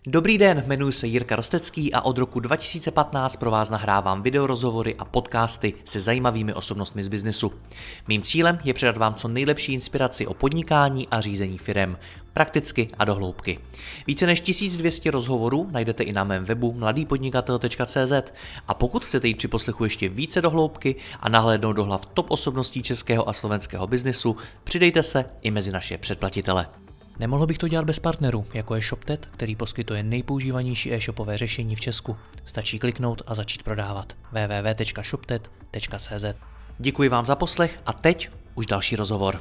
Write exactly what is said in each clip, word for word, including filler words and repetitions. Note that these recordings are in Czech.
Dobrý den, jmenuji se Jirka Rostecký a od roku dva tisíce patnáct pro vás nahrávám videorozhovory a podcasty se zajímavými osobnostmi z biznesu. Mým cílem je předat vám co nejlepší inspiraci o podnikání a řízení firem, prakticky a do hloubky. Více než tisíc dvě stě rozhovorů najdete i na mém webu mladý podnikatel tečka cé zet a pokud chcete jít při poslechu ještě více do hloubky a nahlédnout do hlav top osobností českého a slovenského biznesu, přidejte se i mezi naše předplatitele. Nemohl bych to dělat bez partnerů, jako je ShopTet, který poskytuje nejpoužívanější e-shopové řešení v Česku. Stačí kliknout a začít prodávat. w w w tečka shoptet tečka cé zet. Děkuji vám za poslech a teď už další rozhovor.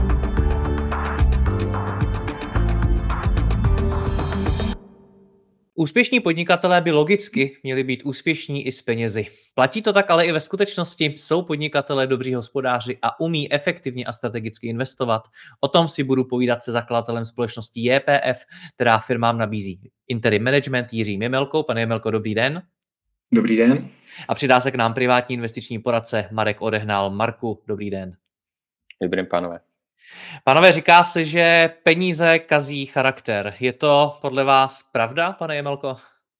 Úspěšní podnikatelé by logicky měli být úspěšní i s penězi. Platí to tak ale i ve skutečnosti. Jsou podnikatelé dobří hospodáři a umí efektivně a strategicky investovat. O tom si budu povídat se zakladatelem společnosti J P F, která firmám nabízí interim management Jiřím Jemelkou. Pane Jemelko, dobrý den. Dobrý den. A přidá se k nám privátní investiční poradce Marek Odehnal. Marku, dobrý den. Dobrý den, pánové. Pánové, říká se, že peníze kazí charakter. Je to podle vás pravda, pane Jemelko?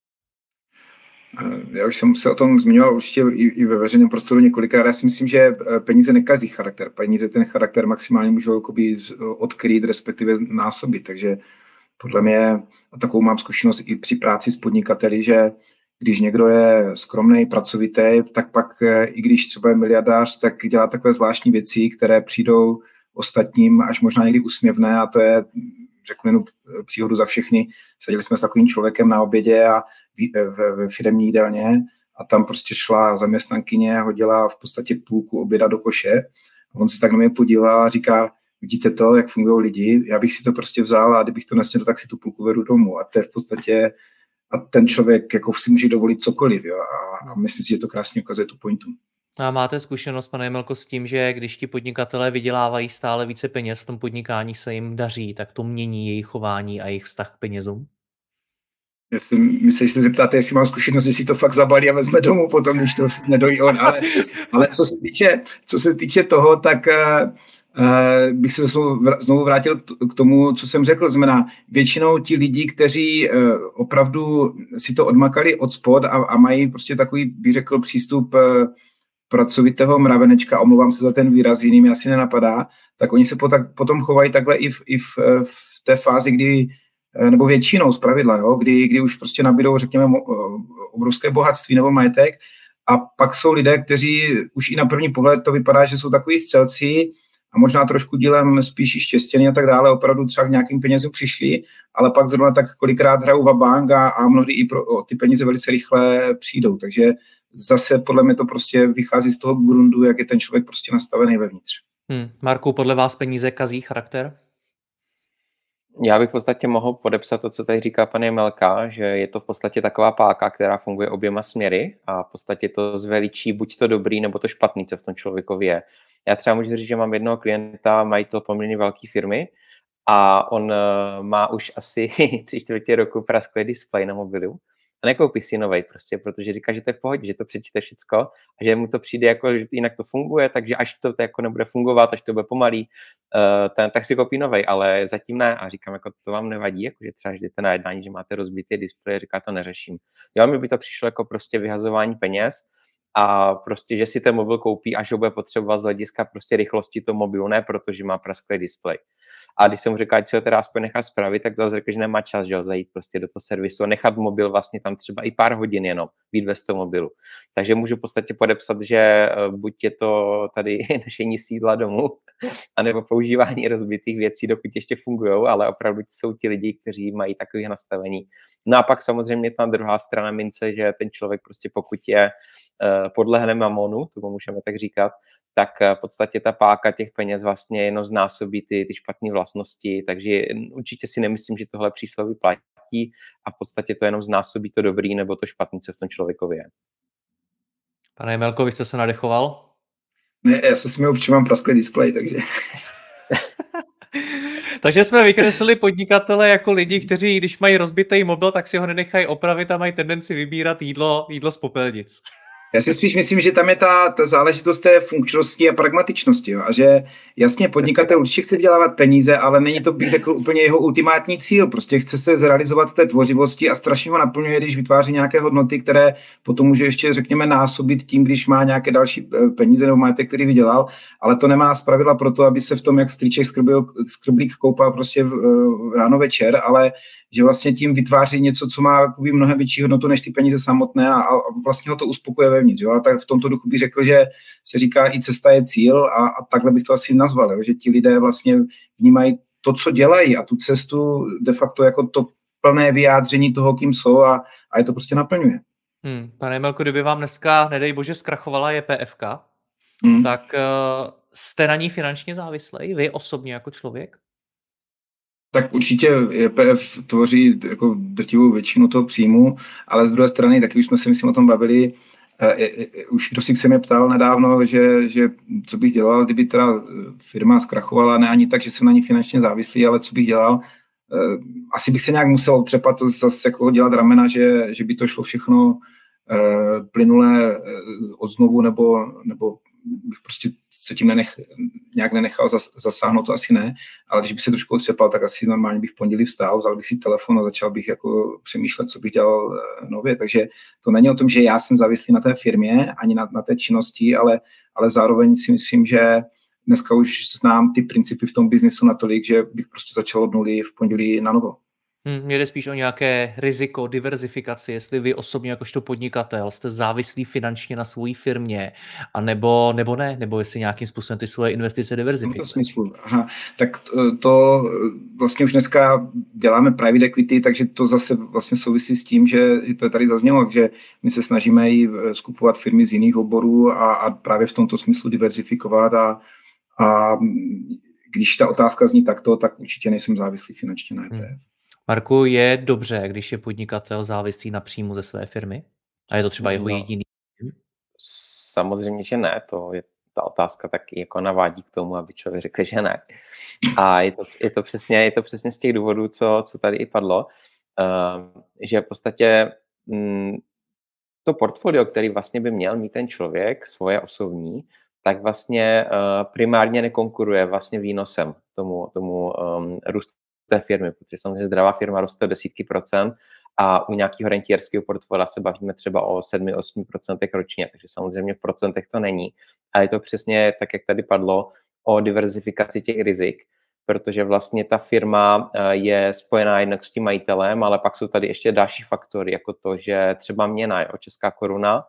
Já už jsem se o tom zmiňoval určitě i, i ve veřejném prostoru několikrát. Já si myslím, že peníze nekazí charakter. Peníze ten charakter maximálně můžou jakoby odkrýt, respektive násobit. Takže podle mě, a takovou mám zkušenost i při práci s podnikateli, že když někdo je skromný, pracovitý, tak pak, i když třeba je miliardář, tak dělá takové zvláštní věci, které přijdou ostatním až možná někdy úsměvné, a to je, řeknu jenom příhodu za všechny. Seděli jsme s takovým člověkem na obědě a ve firemní jídelně a tam prostě šla zaměstnankyně a hodila v podstatě půlku oběda do koše. A on se tak na mě podíval a říká: vidíte to, jak fungují lidi, já bych si to prostě vzal a kdybych to nesnědl, tak si tu půlku vedu domů. A to je v podstatě, a ten člověk jako si může dovolit cokoliv, jo? A, a myslím si, že to krásně ukazuje tu pointu. A máte zkušenost, pane Jemelko, s tím, že když ti podnikatelé vydělávají stále více peněz, v tom podnikání se jim daří, tak to mění jejich chování a jejich vztah k penězům? Já si myslím, že se zeptáte, jestli mám zkušenost, že si to fakt zabalí a vezme domů potom, když to nedojí on. Ale, ale co se týče, co se týče toho, tak uh, bych se znovu vrátil k tomu, co jsem řekl. Znamená, většinou ti lidi, kteří uh, opravdu si to odmakali od spod a, a mají prostě takový, bych řekl, přístup uh, pracovitého mravenečka, omlouvám se za ten výraz, jiným asi nenapadá, tak oni se potom chovají takhle i v, i v, v té fázi, kdy, nebo většinou zpravidla, jo, kdy, kdy už prostě nabídou, řekněme, obrovské bohatství nebo majetek, a pak jsou lidé, kteří už i na první pohled to vypadá, že jsou takový střelci a možná trošku dílem spíš i štěstění a tak dále, opravdu třeba k nějakým penězům přišli, ale pak zrovna tak kolikrát hrajou vabank a, a mnohdy i pro, o ty peníze velice rychle přijdou, takže zase podle mě to prostě vychází z toho grundu, jak je ten člověk prostě nastavený vevnitř. Hmm. Marku, podle vás peníze kazí charakter? Já bych v podstatě mohl podepsat to, co tady říká pan Jemelka, že je to v podstatě taková páka, která funguje oběma směry a v podstatě to zveličí buď to dobrý, nebo to špatný, co v tom člověkovi je. Já třeba můžu říct, že mám jednoho klienta, majitel poměrně velké firmy a on má už asi tři čtvrtě roku prasklý displej na mobilu. A nekoupí si novej prostě, protože říká, že to je v pohodě, že to přečte všecko a že mu to přijde jako, že jinak to funguje, takže až to jako nebude fungovat, až to bude pomalý, uh, ten, tak si koupí novej, ale zatím ne. A říkám, jako to vám nevadí, jako že třeba jdete na jednání, že máte rozbitý displej, říká, to neřeším. Jo, mi by to přišlo jako prostě vyhazování peněz a prostě, že si ten mobil koupí, až ho bude potřebovat z hlediska prostě rychlosti toho mobilu, ne protože má prasklý displej. A když jsem mu říkal, že si ho teda aspoň nechá spravit, tak zase řekl, že nemá čas, že ho zajít prostě do toho servisu a nechat mobil vlastně tam třeba i pár hodin jenom být bez toho mobilu. Takže můžu v podstatě podepsat, že buď je to tady nešení sídla domů, anebo používání rozbitých věcí, dokud ještě fungujou, ale opravdu jsou ti lidi, kteří mají takové nastavení. No a pak samozřejmě ta druhá strana mince, že ten člověk prostě pokud je podlehne mamonu, to můžeme tak říkat, tak v podstatě ta páka těch peněz vlastně jenom znásobí ty, ty špatné vlastnosti, takže určitě si nemyslím, že tohle přísloví platí a v podstatě to jenom znásobí to dobrý nebo to špatný, co v tom člověkovi je. Pane Jemelko, vy jste se nadechoval? Ne, já se směju, protože mám prasklý displej, takže... Takže jsme vykreslili podnikatele jako lidi, kteří, když mají rozbitý mobil, tak si ho nenechají opravit a mají tendenci vybírat jídlo, jídlo z popelnic. Já si spíš myslím, že tam je ta, ta záležitost té funkčnosti a pragmatičnosti. Jo? A že jasně podnikatel určitě chce vydělávat peníze, ale není to, bych řekl, úplně jeho ultimátní cíl. Prostě chce se zrealizovat v té tvořivosti a strašně ho naplňuje, když vytváří nějaké hodnoty, které potom může ještě, řekněme, násobit tím, když má nějaké další peníze nebo majetek, který vydělal. Ale to nemá zpravidla pro to, aby se v tom, jak strýček skrblík koupal prostě ráno večer, ale že vlastně tím vytváří něco, co má mnohem větší hodnotu než ty peníze samotné a, a vlastně ho to uspokuje vevnitř. Jo? A tak v tomto duchu bych řekl, že se říká, i cesta je cíl a, a takhle bych to asi nazval, jo? Že ti lidé vlastně vnímají to, co dělají a tu cestu de facto jako to plné vyjádření toho, kým jsou a, a je to prostě naplňuje. Hmm, pane Melko, kdyby vám dneska, nedej bože, zkrachovala J P F ka, hmm. tak uh, jste na ní finančně závislej, vy osobně jako člověk? Tak určitě J P F tvoří jako drtivou většinu toho příjmu, ale z druhé strany, taky už jsme se myslím o tom bavili, už kdo si se mě ptal nedávno, že, že co bych dělal, kdyby teda firma zkrachovala, ne ani tak, že jsem na ní finančně závislý, ale co bych dělal, asi bych se nějak musel otřepat, to zase jako dělat ramena, že, že by to šlo všechno plynule od znovu, nebo, nebo bych prostě se tím nenech, nějak nenechal zas, zasáhnout, to asi ne, ale když bych se trošku otřepal, tak asi normálně bych v pondělí vstál, vzal bych si telefon a začal bych jako přemýšlet, co bych dělal nově, takže to není o tom, že já jsem závislý na té firmě, ani na, na té činnosti, ale, ale zároveň si myslím, že dneska už znám ty principy v tom biznesu natolik, že bych prostě začal od nuly v pondělí na novo. Hmm, jde spíš o nějaké riziko, diverzifikaci, jestli vy osobně jakožto podnikatel jste závislí finančně na své firmě, a nebo, nebo ne, nebo jestli nějakým způsobem ty svoje investice diverzifikujete. V tomto smyslu. Aha, tak to, to vlastně už dneska děláme private equity, takže to zase vlastně souvisí s tím, že to je tady zaznělo, že my se snažíme i skupovat firmy z jiných oborů a, a právě v tomto smyslu diverzifikovat a, a když ta otázka zní takto, tak určitě nejsem závislý finančně na E T F. Hmm. Marku, je dobře, když je podnikatel závislý na příjmu ze své firmy? A je to třeba jeho no, jediný? Samozřejmě, že ne. To je, ta otázka taky jako navádí k tomu, aby člověk řekl, že ne. A je to, je to, přesně, je to přesně z těch důvodů, co, co tady i padlo, uh, že v podstatě mm, to portfolio, který vlastně by měl mít ten člověk, svoje osobní, tak vlastně uh, primárně nekonkuruje vlastně výnosem tomu, tomu um, růstu té firmy, protože samozřejmě zdravá firma roste o desítky procent a u nějakého rentierského portfolia se bavíme třeba o sedm až osm procent ročně, takže samozřejmě v procentech to není. A je to přesně tak, jak tady padlo, o diverzifikaci těch rizik, protože vlastně ta firma je spojená jednak s tím majitelem, ale pak jsou tady ještě další faktory, jako to, že třeba měna, jo, česká koruna,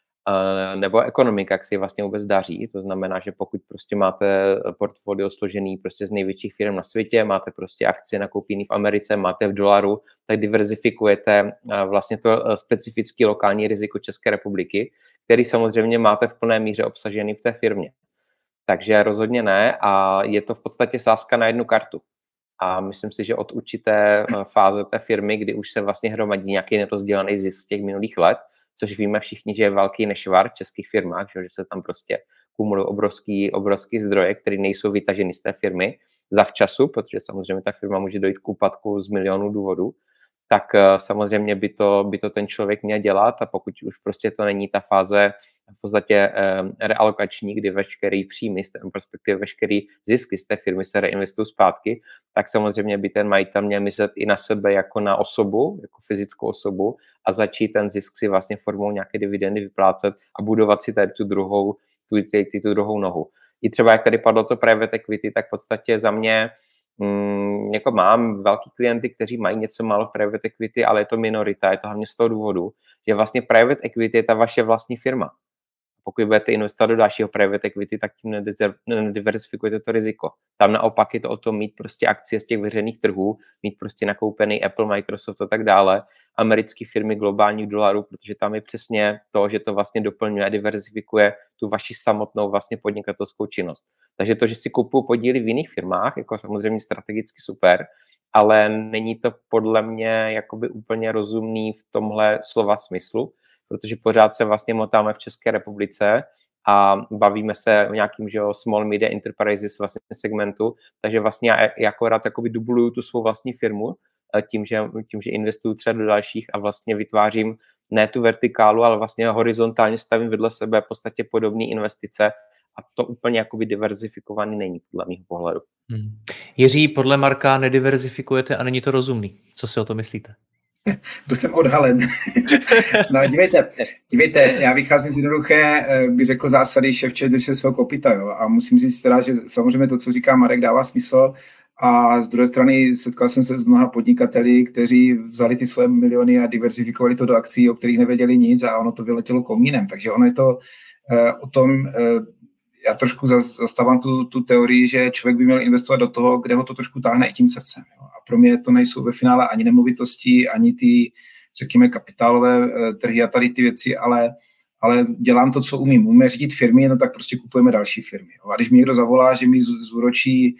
nebo ekonomika, jak se ji vlastně vůbec daří. To znamená, že pokud prostě máte portfolio složený prostě z největších firm na světě, máte prostě akcie nakoupené v Americe, máte v dolaru, tak diverzifikujete vlastně to specifické lokální riziko České republiky, který samozřejmě máte v plné míře obsažený v té firmě. Takže rozhodně ne a je to v podstatě sázka na jednu kartu. A myslím si, že od určité fáze té firmy, kdy už se vlastně hromadí nějaký nerozdělený zisk z těch minulých let, což víme všichni, že je velký nešvar v českých firmách, že se tam prostě kumulují obrovský, obrovský zdroje, které nejsou vytaženy z té firmy zavčasu, protože samozřejmě ta firma může dojít k úpadku z milionů důvodů, tak samozřejmě by to, by to ten člověk měl dělat a pokud už prostě to není ta fáze v podstatě realokační, kdy veškerý příjmy, respektive veškerý zisky z té firmy se reinvestují zpátky, tak samozřejmě by ten majitel měl myslet i na sebe jako na osobu, jako fyzickou osobu a začít ten zisk si vlastně formou nějaké dividendy vyplácet a budovat si tady tu druhou, tu, tu, tu druhou nohu. I třeba, jak tady padlo to private equity, tak v podstatě za mě Mm, jako mám velký klienty, kteří mají něco málo v private equity, ale je to minorita, je to hlavně z toho důvodu, že vlastně private equity je ta vaše vlastní firma. Pokud budete investovat do dalšího private equity, tak tím nediversifikujete to riziko. Tam naopak je to o tom mít prostě akcie z těch veřejných trhů, mít prostě nakoupený Apple, Microsoft a tak dále, americké firmy globálních dolarů, protože tam je přesně to, že to vlastně doplňuje a diversifikuje tu vaši samotnou vlastně podnikatelskou činnost. Takže to, že si kupuju podíly v jiných firmách, jako samozřejmě strategicky super, ale není to podle mě jakoby úplně rozumný v tomhle slova smyslu, protože pořád se vlastně motáme v České republice a bavíme se o nějakým, že jo, small media enterprises vlastně segmentu, takže vlastně já, já akorát jakoby dubluju tu svou vlastní firmu tím, že, tím, že investuju třeba do dalších a vlastně vytvářím ne tu vertikálu, ale vlastně horizontálně stavím vedle sebe v podstatě podobné investice a to úplně jakoby diverzifikovaný není podle mého pohledu. Hmm. Jiří, podle Marka nediverzifikujete a není to rozumný. Co si o to myslíte? To jsem odhalen. No dívejte, dívejte, já vycházím z jednoduché, bych řekl zásady ševče drž se svého kopyta, jo, a musím říct teda, že samozřejmě to, co říká Marek, dává smysl a z druhé strany setkal jsem se s mnoha podnikateli, kteří vzali ty svoje miliony a diverzifikovali to do akcí, o kterých nevěděli nic a ono to vyletělo komínem, takže ono je to uh, o tom, uh, já trošku zastávám tu, tu teorii, že člověk by měl investovat do toho, kde ho to trošku táhne i tím srdcem. Jo. A pro mě to nejsou ve finále ani nemovitosti, ani ty, řekněme, kapitálové trhy a tady ty věci, ale, ale dělám to, co umím. Umíme řídit firmy, no tak prostě kupujeme další firmy. Jo. A když mi někdo zavolá, že mi zúročí,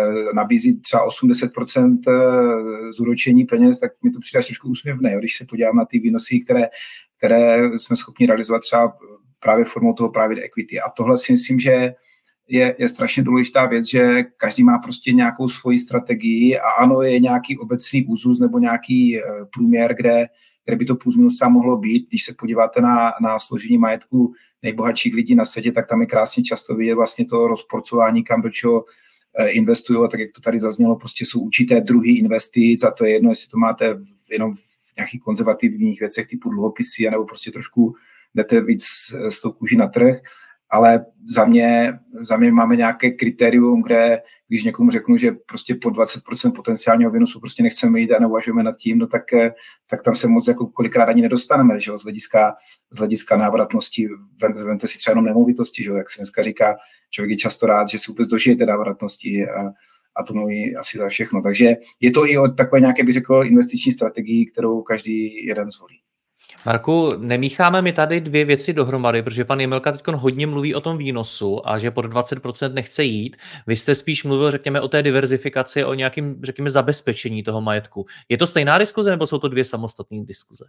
nabízí třeba osm až deset procent zúročení peněz, tak mi to přijde trošku úsměvné, jo. Když se podívám na ty výnosy, které, které jsme schopni realizovat třeba právě formou toho private equity. A tohle si myslím, že je, je strašně důležitá věc, že každý má prostě nějakou svoji strategii a ano, je nějaký obecný úzus nebo nějaký průměr, kde, kde by to plus minus třeba mohlo být. Když se podíváte na, na složení majetku nejbohatších lidí na světě, tak tam je krásně často vidět vlastně to rozporcování, kam do čeho investují, a tak jak to tady zaznělo, prostě jsou určité druhy investic a to je jedno, jestli to máte jenom v nějakých konzervativních věcech typu dluhopisy, anebo prostě trošku jdete víc z toho kůží na trh, ale za mě, za mě máme nějaké kritérium, kde když někomu řeknu, že prostě po dvacet procent potenciálního výnosu prostě nechceme jít a neuvažujeme nad tím, no tak, tak tam se moc jako kolikrát ani nedostaneme, že jo, z hlediska, z hlediska návratnosti, vemte si třeba jenom nemovitosti, že jo, jak se dneska říká, člověk je často rád, že si vůbec dožije té návratnosti a, a to mluví asi za všechno. Takže je to i o takové nějaké, bych řekl, investiční strategii, kterou každý jeden zvolí. Marku, nemícháme mi tady dvě věci dohromady, protože pan Jemelka teď hodně mluví o tom výnosu a že pod dvacet procent nechce jít. Vy jste spíš mluvil, řekněme, o té diverzifikaci, o nějakém, řekněme, zabezpečení toho majetku. Je to stejná diskuze, nebo jsou to dvě samostatné diskuze?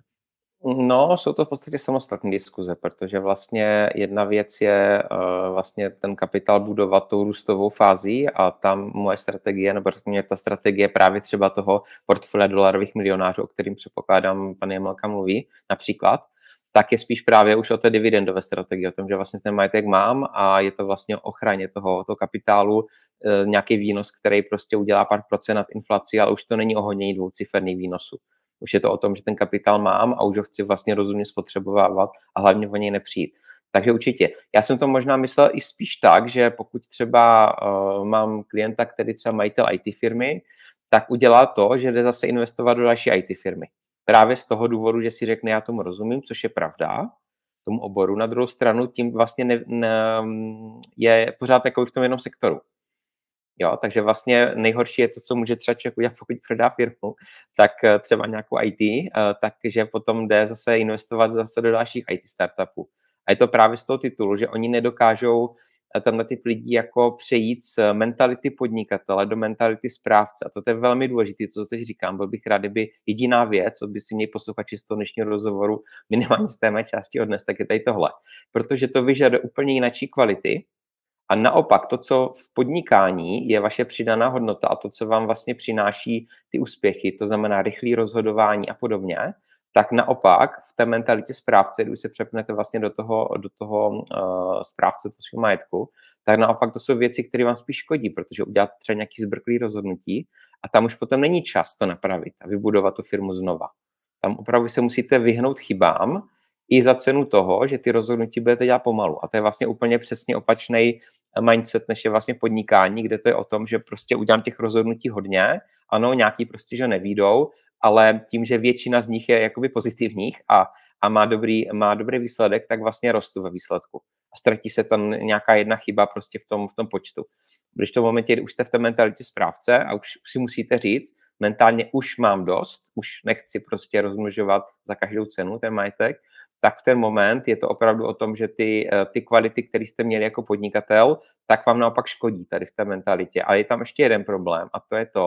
No, jsou to v podstatě samostatné diskuze, protože vlastně jedna věc je uh, vlastně ten kapitál budovat tou růstovou fází a tam moje strategie, nebo řekněme ta strategie právě třeba toho portfolia dolarových milionářů, o kterým předpokládám pan Jemelka mluví například, tak je spíš právě už o té dividendové strategii, o tom, že vlastně ten majetek mám a je to vlastně o ochraně toho, toho kapitálu, uh, nějaký výnos, který prostě udělá pár procent nad inflací, ale už to není o honění dvouciferných výnosů. Už je to o tom, že ten kapitál mám a už ho chci vlastně rozumně spotřebovávat a hlavně o něj nepřijít. Takže určitě. Já jsem to možná myslel i spíš tak, že pokud třeba uh, mám klienta, který třeba majitel í té firmy, tak udělá to, že jde zase investovat do další í té firmy. Právě z toho důvodu, že si řekne, já tomu rozumím, což je pravda, tomu oboru. Na druhou stranu tím vlastně ne, ne, je pořád jako v tom jednom sektoru. Jo, takže vlastně nejhorší je to, co může třeba člověk udělat, pokud prodá firmu, tak třeba nějakou í té, takže potom jde zase investovat zase do dalších í té startupů. A je to právě z toho titulu, že oni nedokážou tenhle typ lidí jako přejít z mentality podnikatele do mentality správce. A to je velmi důležité, co teď říkám. Byl bych rád, kdyby jediná věc, co by si měli posluchači z toho dnešního rozhovoru minimálně z té mé části odnes, tak je tady tohle. Protože to vyžaduje úplně jináčí kvality. A naopak to, co v podnikání je vaše přidaná hodnota a to, co vám vlastně přináší ty úspěchy, to znamená rychlé rozhodování a podobně, tak naopak v té mentalitě správce, když se přepnete vlastně do toho, do toho uh, správce toho svého majetku, tak naopak to jsou věci, které vám spíš škodí, protože uděláte třeba nějaký zbrklý rozhodnutí a tam už potom není čas to napravit a vybudovat tu firmu znova. Tam opravdu se musíte vyhnout chybám, i za cenu toho, že ty rozhodnutí budete dělat pomalu. A to je vlastně úplně přesně opačný mindset, než je vlastně podnikání, kde to je o tom, že prostě udělám těch rozhodnutí hodně, ano, nějaký prostě, že nevídou, ale tím, že většina z nich je jakoby pozitivních a, a má, dobrý, má dobrý výsledek, tak vlastně rostu ve výsledku. A ztratí se tam nějaká jedna chyba prostě v tom, v tom počtu. Když v tom momentě, kdy už jste v té mentalitě správce a už si musíte říct, mentálně už mám dost, už nechci prostě rozmnožovat za každou cenu ten majetek, tak v ten moment je to opravdu o tom, že ty, ty kvality, které jste měli jako podnikatel, tak vám naopak škodí tady v té mentalitě. Ale je tam ještě jeden problém a to je to,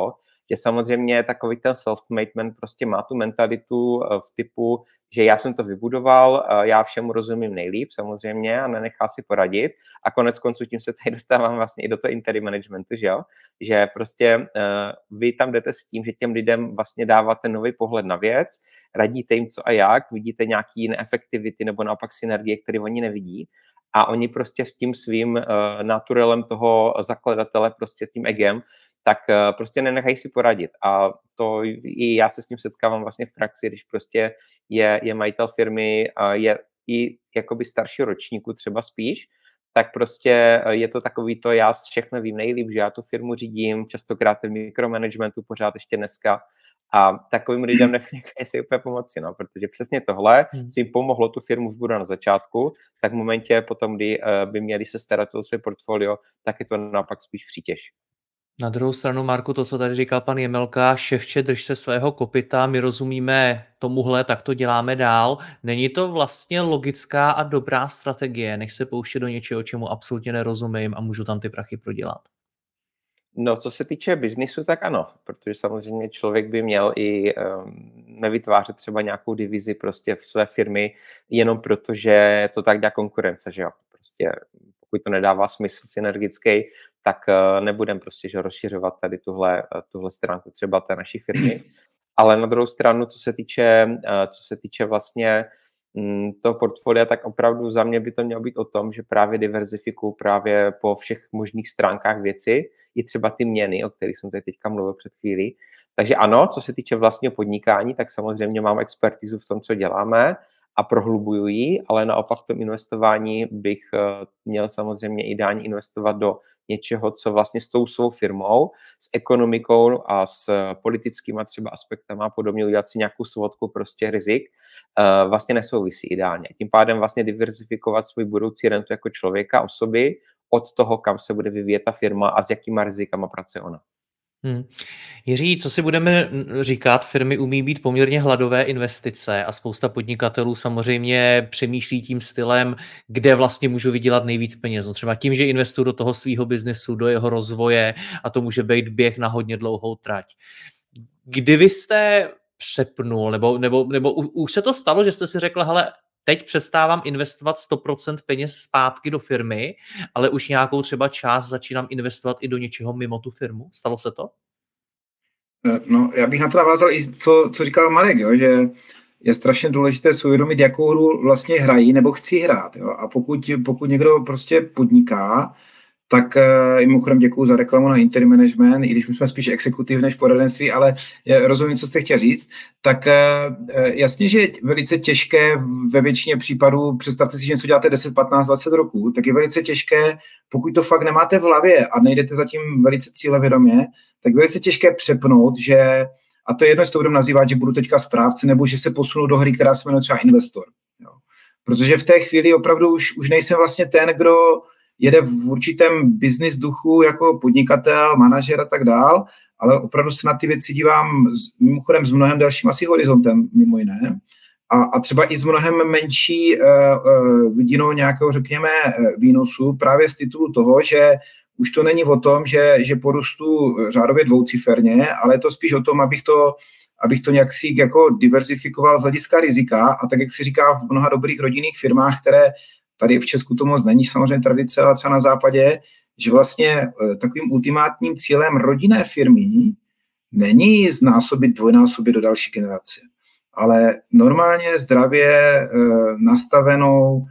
že samozřejmě takový ten self-made man prostě má tu mentalitu v typu, že já jsem to vybudoval, já všemu rozumím nejlíp samozřejmě a nenechá si poradit a konec konců tím se tady dostávám vlastně i do toho interim managementu, že jo, že prostě uh, vy tam jdete s tím, že těm lidem vlastně dáváte nový pohled na věc, radíte jim co a jak, vidíte nějaký neefektivity nebo naopak synergie, které oni nevidí a oni prostě s tím svým uh, naturelem toho zakladatele, prostě tím egem, tak uh, prostě nenechají si poradit. A to i já se s tím setkávám vlastně v praxi, když prostě je, je majitel firmy, uh, je i jakoby starší ročníku třeba spíš, tak prostě je to takový to, já všechno vím nejlíp, že já tu firmu řídím, častokrát ten mikromanagementu pořád ještě dneska a takovým lidem nechají si úplně pomoci, no, protože přesně tohle, co jim pomohlo tu firmu vybudovat na začátku, tak v momentě potom, kdy uh, by měli se starat o své portfolio, tak je to naopak spíš přítěž. Na druhou stranu, Marku, to, co tady říkal pan Jemelka, ševče, drž se svého kopyta, my rozumíme tomuhle, tak to děláme dál. Není to vlastně logická a dobrá strategie, než se pouštět do něčeho, čemu absolutně nerozumím a můžu tam ty prachy prodělat? No, co se týče biznisu, tak ano, protože samozřejmě člověk by měl i um, nevytvářet třeba nějakou divizi prostě v své firmy, jenom protože to tak dělá konkurence, že jo. Prostě pokud to nedává smysl synergický, tak uh, nebudem prostě že rozšiřovat tady tuhle, uh, tuhle stránku třeba té naší firmy. Ale na druhou stranu, co se týče, uh, co se týče vlastně toho portfolia, tak opravdu za mě by to mělo být o tom, že právě diverzifikuju právě po všech možných stránkách věci, i třeba ty měny, o kterých jsem tady teďka mluvil před chvílí. Takže ano, co se týče vlastního podnikání, tak samozřejmě mám expertizu v tom, co děláme a prohlubuju ji, ale naopak v tom investování bych měl samozřejmě ideálně investovat do něčeho, co vlastně s tou svou firmou, s ekonomikou a s politickými třeba aspektama a podobně udělat si nějakou svodku prostě rizik, uh, vlastně nesouvisí ideálně. Tím pádem vlastně diverzifikovat svůj budoucí rentu jako člověka, osoby, od toho, kam se bude vyvíjet ta firma a s jakýma rizikama pracuje ona. Hmm. Jiří, co si budeme říkat, firmy umí být poměrně hladové investice a spousta podnikatelů samozřejmě přemýšlí tím stylem, kde vlastně můžu vydělat nejvíc peněz. No třeba tím, že investuju do toho svého biznesu, do jeho rozvoje a to může být běh na hodně dlouhou trať. Kdy vy jste přepnul, nebo, nebo, nebo už se to stalo, že jste si řekl, hele, teď přestávám investovat sto procent peněz zpátky do firmy, ale už nějakou třeba část začínám investovat i do něčeho mimo tu firmu. Stalo se to? No, já bych na to navázal i co, co říkal Marek, jo, že je strašně důležité si uvědomit, jakou hru vlastně hrají nebo chci hrát. Jo. A pokud, pokud někdo prostě podniká, tak mimochodem děkuju za reklamu na interim management, i když my jsme spíš exekutiv než poradenství, ale rozumím, co jste chtěl říct, tak jasně, že je velice těžké ve většině případů, představte si, že něco děláte deset, patnáct, dvacet roků, tak je velice těžké, pokud to fakt nemáte v hlavě a nejdete zatím velice cílevědomě, tak velice těžké přepnout, že, a to je jedno, jestli to budeme nazývat, že budu teďka správce, nebo že se posunu do hry, která se jmenuje třeba investor. Jo. Protože v té chvíli opravdu už, už nejsem vlastně ten, kdo jede v určitém business duchu jako podnikatel, manažer a tak dál, ale opravdu se na ty věci dívám s, mimochodem s mnohem dalším asi horizontem, mimo jiné, a, a třeba i s mnohem menší uh, uh, vidinou nějakého, řekněme, výnosu právě z titulu toho, že už to není o tom, že, že porůstu řádově dvouciferně, ale je to spíš o tom, abych to, abych to nějak si jako diverzifikoval z hlediska rizika a tak, jak si říká v mnoha dobrých rodinných firmách, které tady v Česku to moc není samozřejmě tradice, ale třeba na západě, že vlastně takovým ultimátním cílem rodinné firmy není znásobit, dvojnásobit do další generace, ale normálně zdravě nastavenou,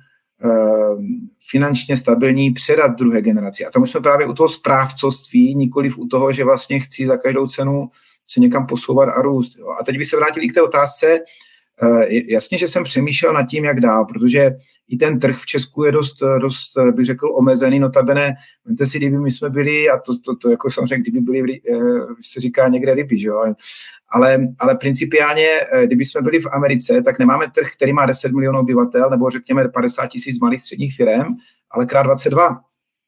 finančně stabilní předat druhé generaci. A tam už jsme právě u toho správcovství, nikoliv u toho, že vlastně chci za každou cenu se někam posouvat a růst. Jo. A teď bych se vrátil k té otázce. Jasně, že jsem přemýšlel nad tím, jak dál, protože i ten trh v Česku je dost, dost bych řekl, omezený, notabene, vemte si, kdyby my jsme byli, a to, to, to jako samozřejmě, kdyby byli, se říká někde ryby, že jo, ale, ale principiálně, kdyby jsme byli v Americe, tak nemáme trh, který má deset milionů obyvatel, nebo řekněme padesát tisíc malých středních firem, ale krát dvacet dva.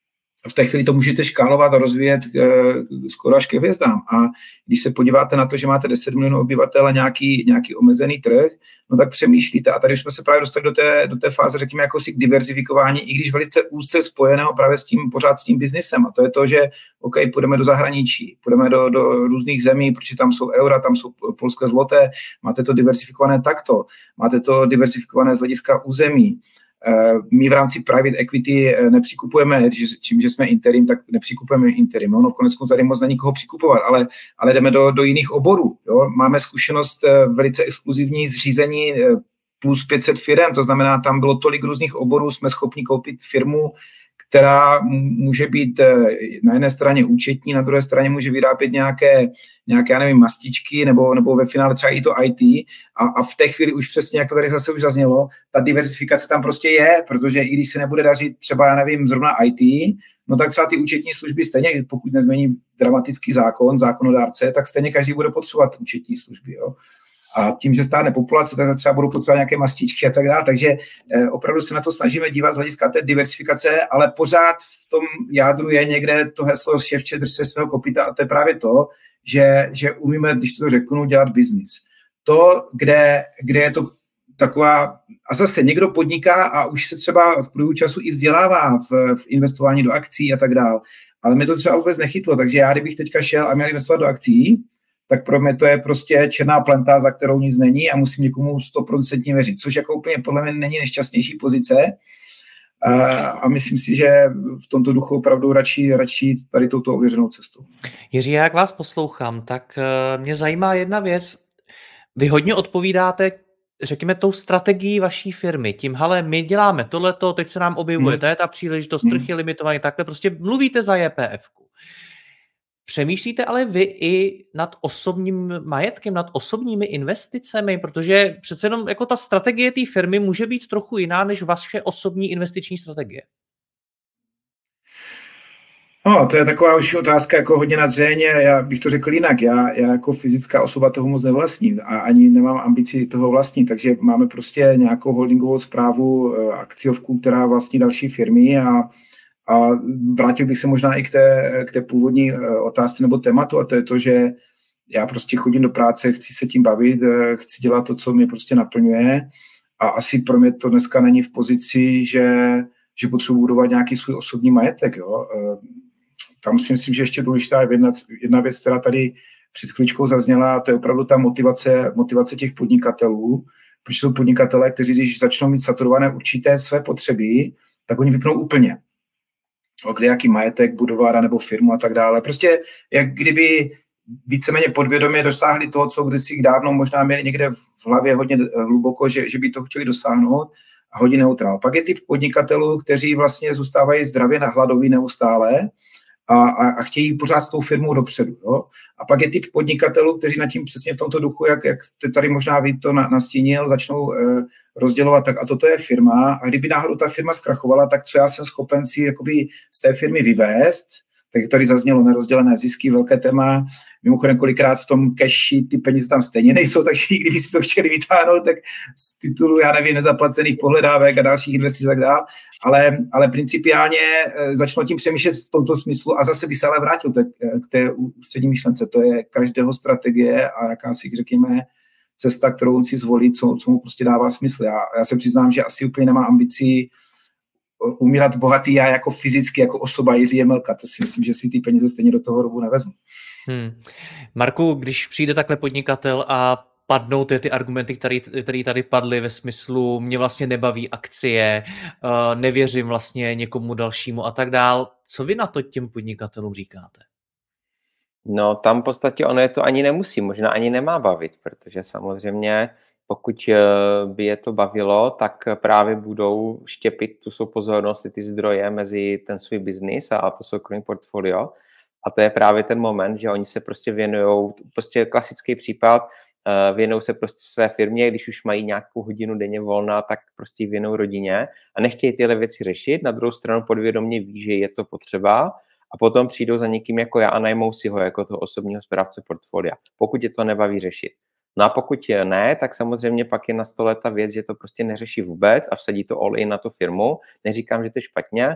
v té chvíli to můžete škálovat a rozvíjet skoro až ke hvězdám. A když se podíváte na to, že máte deset milionů obyvatel a nějaký, nějaký omezený trh, no tak přemýšlíte. A tady už jsme se právě dostali do té, do té fáze, řekněme, jako si k diverzifikování, i když velice úzce spojeného právě s tím, pořád s tím biznisem. A to je to, že OK, půjdeme do zahraničí, půjdeme do, do různých zemí, protože tam jsou eura, tam jsou polské zloté, máte to diversifikované takto, máte to diversifikované z hlediska území. My v rámci private equity nepřikupujeme, čím, že jsme interim, tak nepřikupujeme interim. Ono konec konců tady moc není koho přikupovat, ale, ale jdeme do, do jiných oborů. Jo? Máme zkušenost velice exkluzivní zřízení plus pět set firem, to znamená, tam bylo tolik různých oborů, jsme schopni koupit firmu, která může být na jedné straně účetní, na druhé straně může vyrábět nějaké, nějaké já nevím, mastičky, nebo, nebo ve finále třeba i to í té. A, a v té chvíli už přesně, jak to tady zase už zaznělo, ta diversifikace tam prostě je, protože i když se nebude dařit třeba, já nevím, zrovna í té, no tak třeba ty účetní služby stejně, pokud nezmění dramatický zákon, zákonodárce, tak stejně každý bude potřebovat účetní služby, jo. A tím, že stárne populace, tak třeba budou potřebovat nějaké mastičky a tak dále. Takže eh, opravdu se na to snažíme dívat z hlediska té diversifikace, ale pořád v tom jádru je někde to heslo ševče, drž se svého kopyta, a to je právě to, že, že umíme, když to řeknu, dělat biznis. To, kde, kde je to taková, a zase někdo podniká a už se třeba v průběhu času i vzdělává v, v investování do akcí a tak dále. Ale mě to třeba vůbec nechytlo, takže já, kdybych teďka šel a měl investovat do akcí, tak pro mě to je prostě černá plenta, za kterou nic není a musím někomu stoprocentně věřit, což jako úplně podle mě není nejšťastnější pozice. A, a myslím si, že v tomto duchu opravdu radši, radši tady touto ověřenou cestou. Jiří, jak vás poslouchám, tak mě zajímá jedna věc. Vy hodně odpovídáte, řekněme, tou strategií vaší firmy. Tím, hele, my děláme tohleto, teď se nám objevuje, hmm. to je ta příležitost, hmm. trh je limitovaný, takhle prostě mluvíte za J P F ku. Přemýšlíte ale vy i nad osobním majetkem, nad osobními investicemi, protože přece jenom jako ta strategie té firmy může být trochu jiná než vaše osobní investiční strategie. No, to je taková už otázka jako hodně nadřeně, já bych to řekl jinak, já, já jako fyzická osoba toho moc nevlastním a ani nemám ambici toho vlastnit, takže máme prostě nějakou holdingovou správu akciovku, která vlastní další firmy a A vrátil bych se možná i k té, k té původní otázce nebo tématu, a to je to, že já prostě chodím do práce, chci se tím bavit, chci dělat to, co mě prostě naplňuje, a asi pro mě to dneska není v pozici, že, že potřebuji budovat nějaký svůj osobní majetek. Jo. Tam si myslím, že ještě důležitá je jedna, jedna věc, která tady před chvíličkou zazněla, a to je opravdu ta motivace, motivace těch podnikatelů, protože jsou podnikatelé, kteří když začnou mít saturované určité své potřeby, tak oni vypnou úplně. Kde jaký majetek, budovára nebo firmu a tak dále. Prostě jak kdyby víceméně podvědomě dosáhli toho, co kdysi dávno možná měli někde v hlavě hodně hluboko, že, že by toho chtěli dosáhnout, a hodně neutrál. Pak je typ podnikatelů, kteří vlastně zůstávají zdravě na hladoví neustále a, a, a chtějí pořád s tou firmou dopředu. Jo? A pak je typ podnikatelů, kteří nad tím přesně v tomto duchu, jak, jak jste tady možná vy to nastínil, začnou eh, rozdělovat, tak a toto je firma, a kdyby náhodou ta firma zkrachovala, tak co já jsem schopen si jakoby z té firmy vyvést, tak tady zaznělo nerozdělené zisky, velké téma. Mimochodem, kolikrát v tom cashi ty peníze tam stejně nejsou, takže i kdyby si to chtěli vytáhnout, tak z titulu, já nevím, nezaplacených pohledávek a dalších investic a tak dále. Ale, ale principiálně začnu tím přemýšlet v tomto smyslu, a zase by se ale vrátil k té ústřední myšlence. To je každého strategie a jakási, řekněme, cesta, kterou on si zvolí, co, co mu prostě dává smysl. Já, já se přiznám, že asi úplně nemá ambici umírat bohatý já jako fyzicky, jako osoba Jiří Jemelka. To si myslím, že si ty peníze stejně do toho robu nevezmu. Hmm. Marku, když přijde takhle podnikatel a padnou ty, ty argumenty, které tady padly ve smyslu, mě vlastně nebaví akcie, uh, nevěřím vlastně někomu dalšímu a tak dál, co vy na to těm podnikatelům říkáte? No tam v podstatě ono je to ani nemusí, možná ani nemá bavit, protože samozřejmě pokud by je to bavilo, tak právě budou štěpit tu svou pozornost, ty zdroje mezi ten svůj biznis a to soukromý portfolio. A to je právě ten moment, že oni se prostě věnují, prostě klasický případ, věnují se prostě své firmě, když už mají nějakou hodinu denně volna, tak prostě věnují rodině a nechtějí tyhle věci řešit. Na druhou stranu podvědomě ví, že je to potřeba, a potom přijdou za někým jako já a najmou si ho jako toho osobního správce portfolia, pokud je to nebaví řešit. No a pokud ne, tak samozřejmě pak je na stole ta věc, že to prostě neřeší vůbec a vsadí to all in na tu firmu. Neříkám, že to je špatně,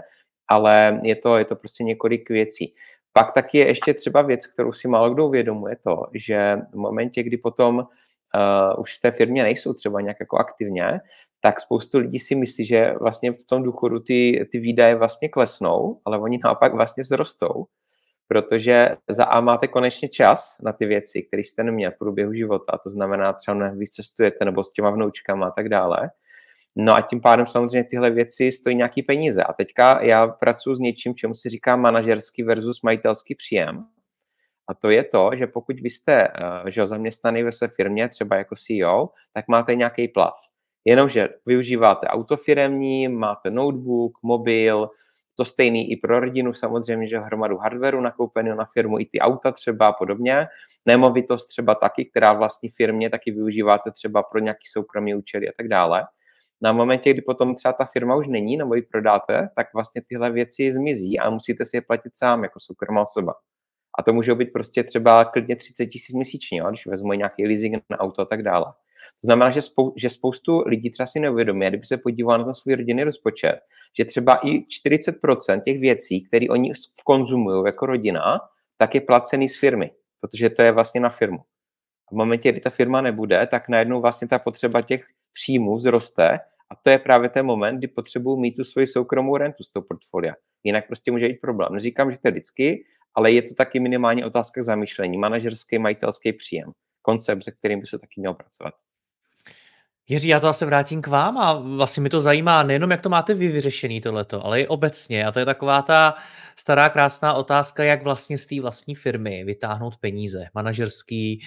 ale je to, je to prostě několik věcí. Pak taky je ještě třeba věc, kterou si málo kdo uvědomuje, to, že v momentě, kdy potom uh, už v té firmě nejsou třeba nějak jako aktivně, tak spoustu lidí si myslí, že vlastně v tom důchodu ty, ty výdaje vlastně klesnou, ale oni naopak vlastně zrostou, protože za A máte konečně čas na ty věci, které jste neměli v průběhu života, to znamená třeba víc cestujete nebo s těma vnoučkama a tak dále. No a tím pádem samozřejmě tyhle věci stojí nějaký peníze. A teďka já pracuji s něčím, čemu se říká manažerský versus majitelský příjem. A to je to, že pokud vy jste že zaměstnaný ve své firmě, třeba jako C E O, tak máte nějaký plat. Jenomže využíváte autofiremní, máte notebook, mobil, to stejný i pro rodinu, samozřejmě, že hromadu hardwareu nakoupeného na firmu, i ty auta třeba a podobně. Nemovitost třeba taky, která vlastní firmě, taky využíváte třeba pro nějaký soukromý účely a tak dále. Na momentě, kdy potom třeba ta firma už není, nebo ji prodáte, tak vlastně tyhle věci zmizí a musíte si je platit sám jako soukromá osoba. A to může být prostě třeba klidně třicet tisíc měsíčně, jo, když vezmu nějaký leasing na auto a tak dále. To znamená, že, spou- že spoustu lidí třeba si neuvědomí, kdyby se podíval na ten svůj rodinný rozpočet, že třeba i čtyřicet procent těch věcí, které oni konzumují jako rodina, tak je placený z firmy, protože to je vlastně na firmu. A v momentě, kdy ta firma nebude, tak najednou vlastně ta potřeba těch příjmů zroste a to je právě ten moment, kdy potřebují mít tu svoji soukromou rentu z toho portfolia. Jinak prostě může být problém. Neříkám, že to je vždycky, ale je to taky minimálně otázka zamýšlení, manažerský, majitelský příjem. Koncept, se kterým by se taky měl pracovat. Jiří, já to zase vrátím k vám a vlastně mi to zajímá nejenom, jak to máte vy vyřešený tohleto, ale i obecně. A to je taková ta stará krásná otázka, jak vlastně z té vlastní firmy vytáhnout peníze, manažerský,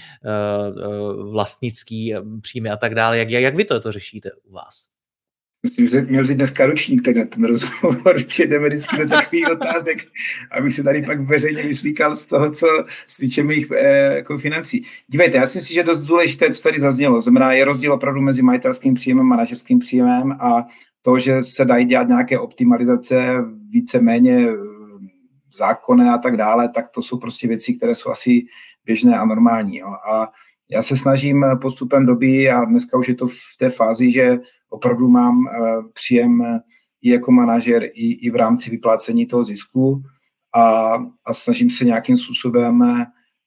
vlastnický příjmy a tak dále. Jak, jak vy to, to řešíte u vás? Myslím, že měl jsi dneska ručník tak na ten rozhovor, že jdeme vždycky do takových otázek, abych se tady pak veřejně vyslíkal z toho, co se týče mých eh, jako financí. Dívejte, já si myslím, že je dost důležité, co tady zaznělo. Znamená, je rozdíl opravdu mezi majitelským příjmem a manažerským příjmem a to, že se dají dělat nějaké optimalizace víceméně zákonné a tak dále, tak to jsou prostě věci, které jsou asi běžné a normální. Jo. A já se snažím postupem doby a dneska už je to v té fázi, že opravdu mám příjem i jako manažer, i, i v rámci vyplácení toho zisku a, a snažím se nějakým způsobem,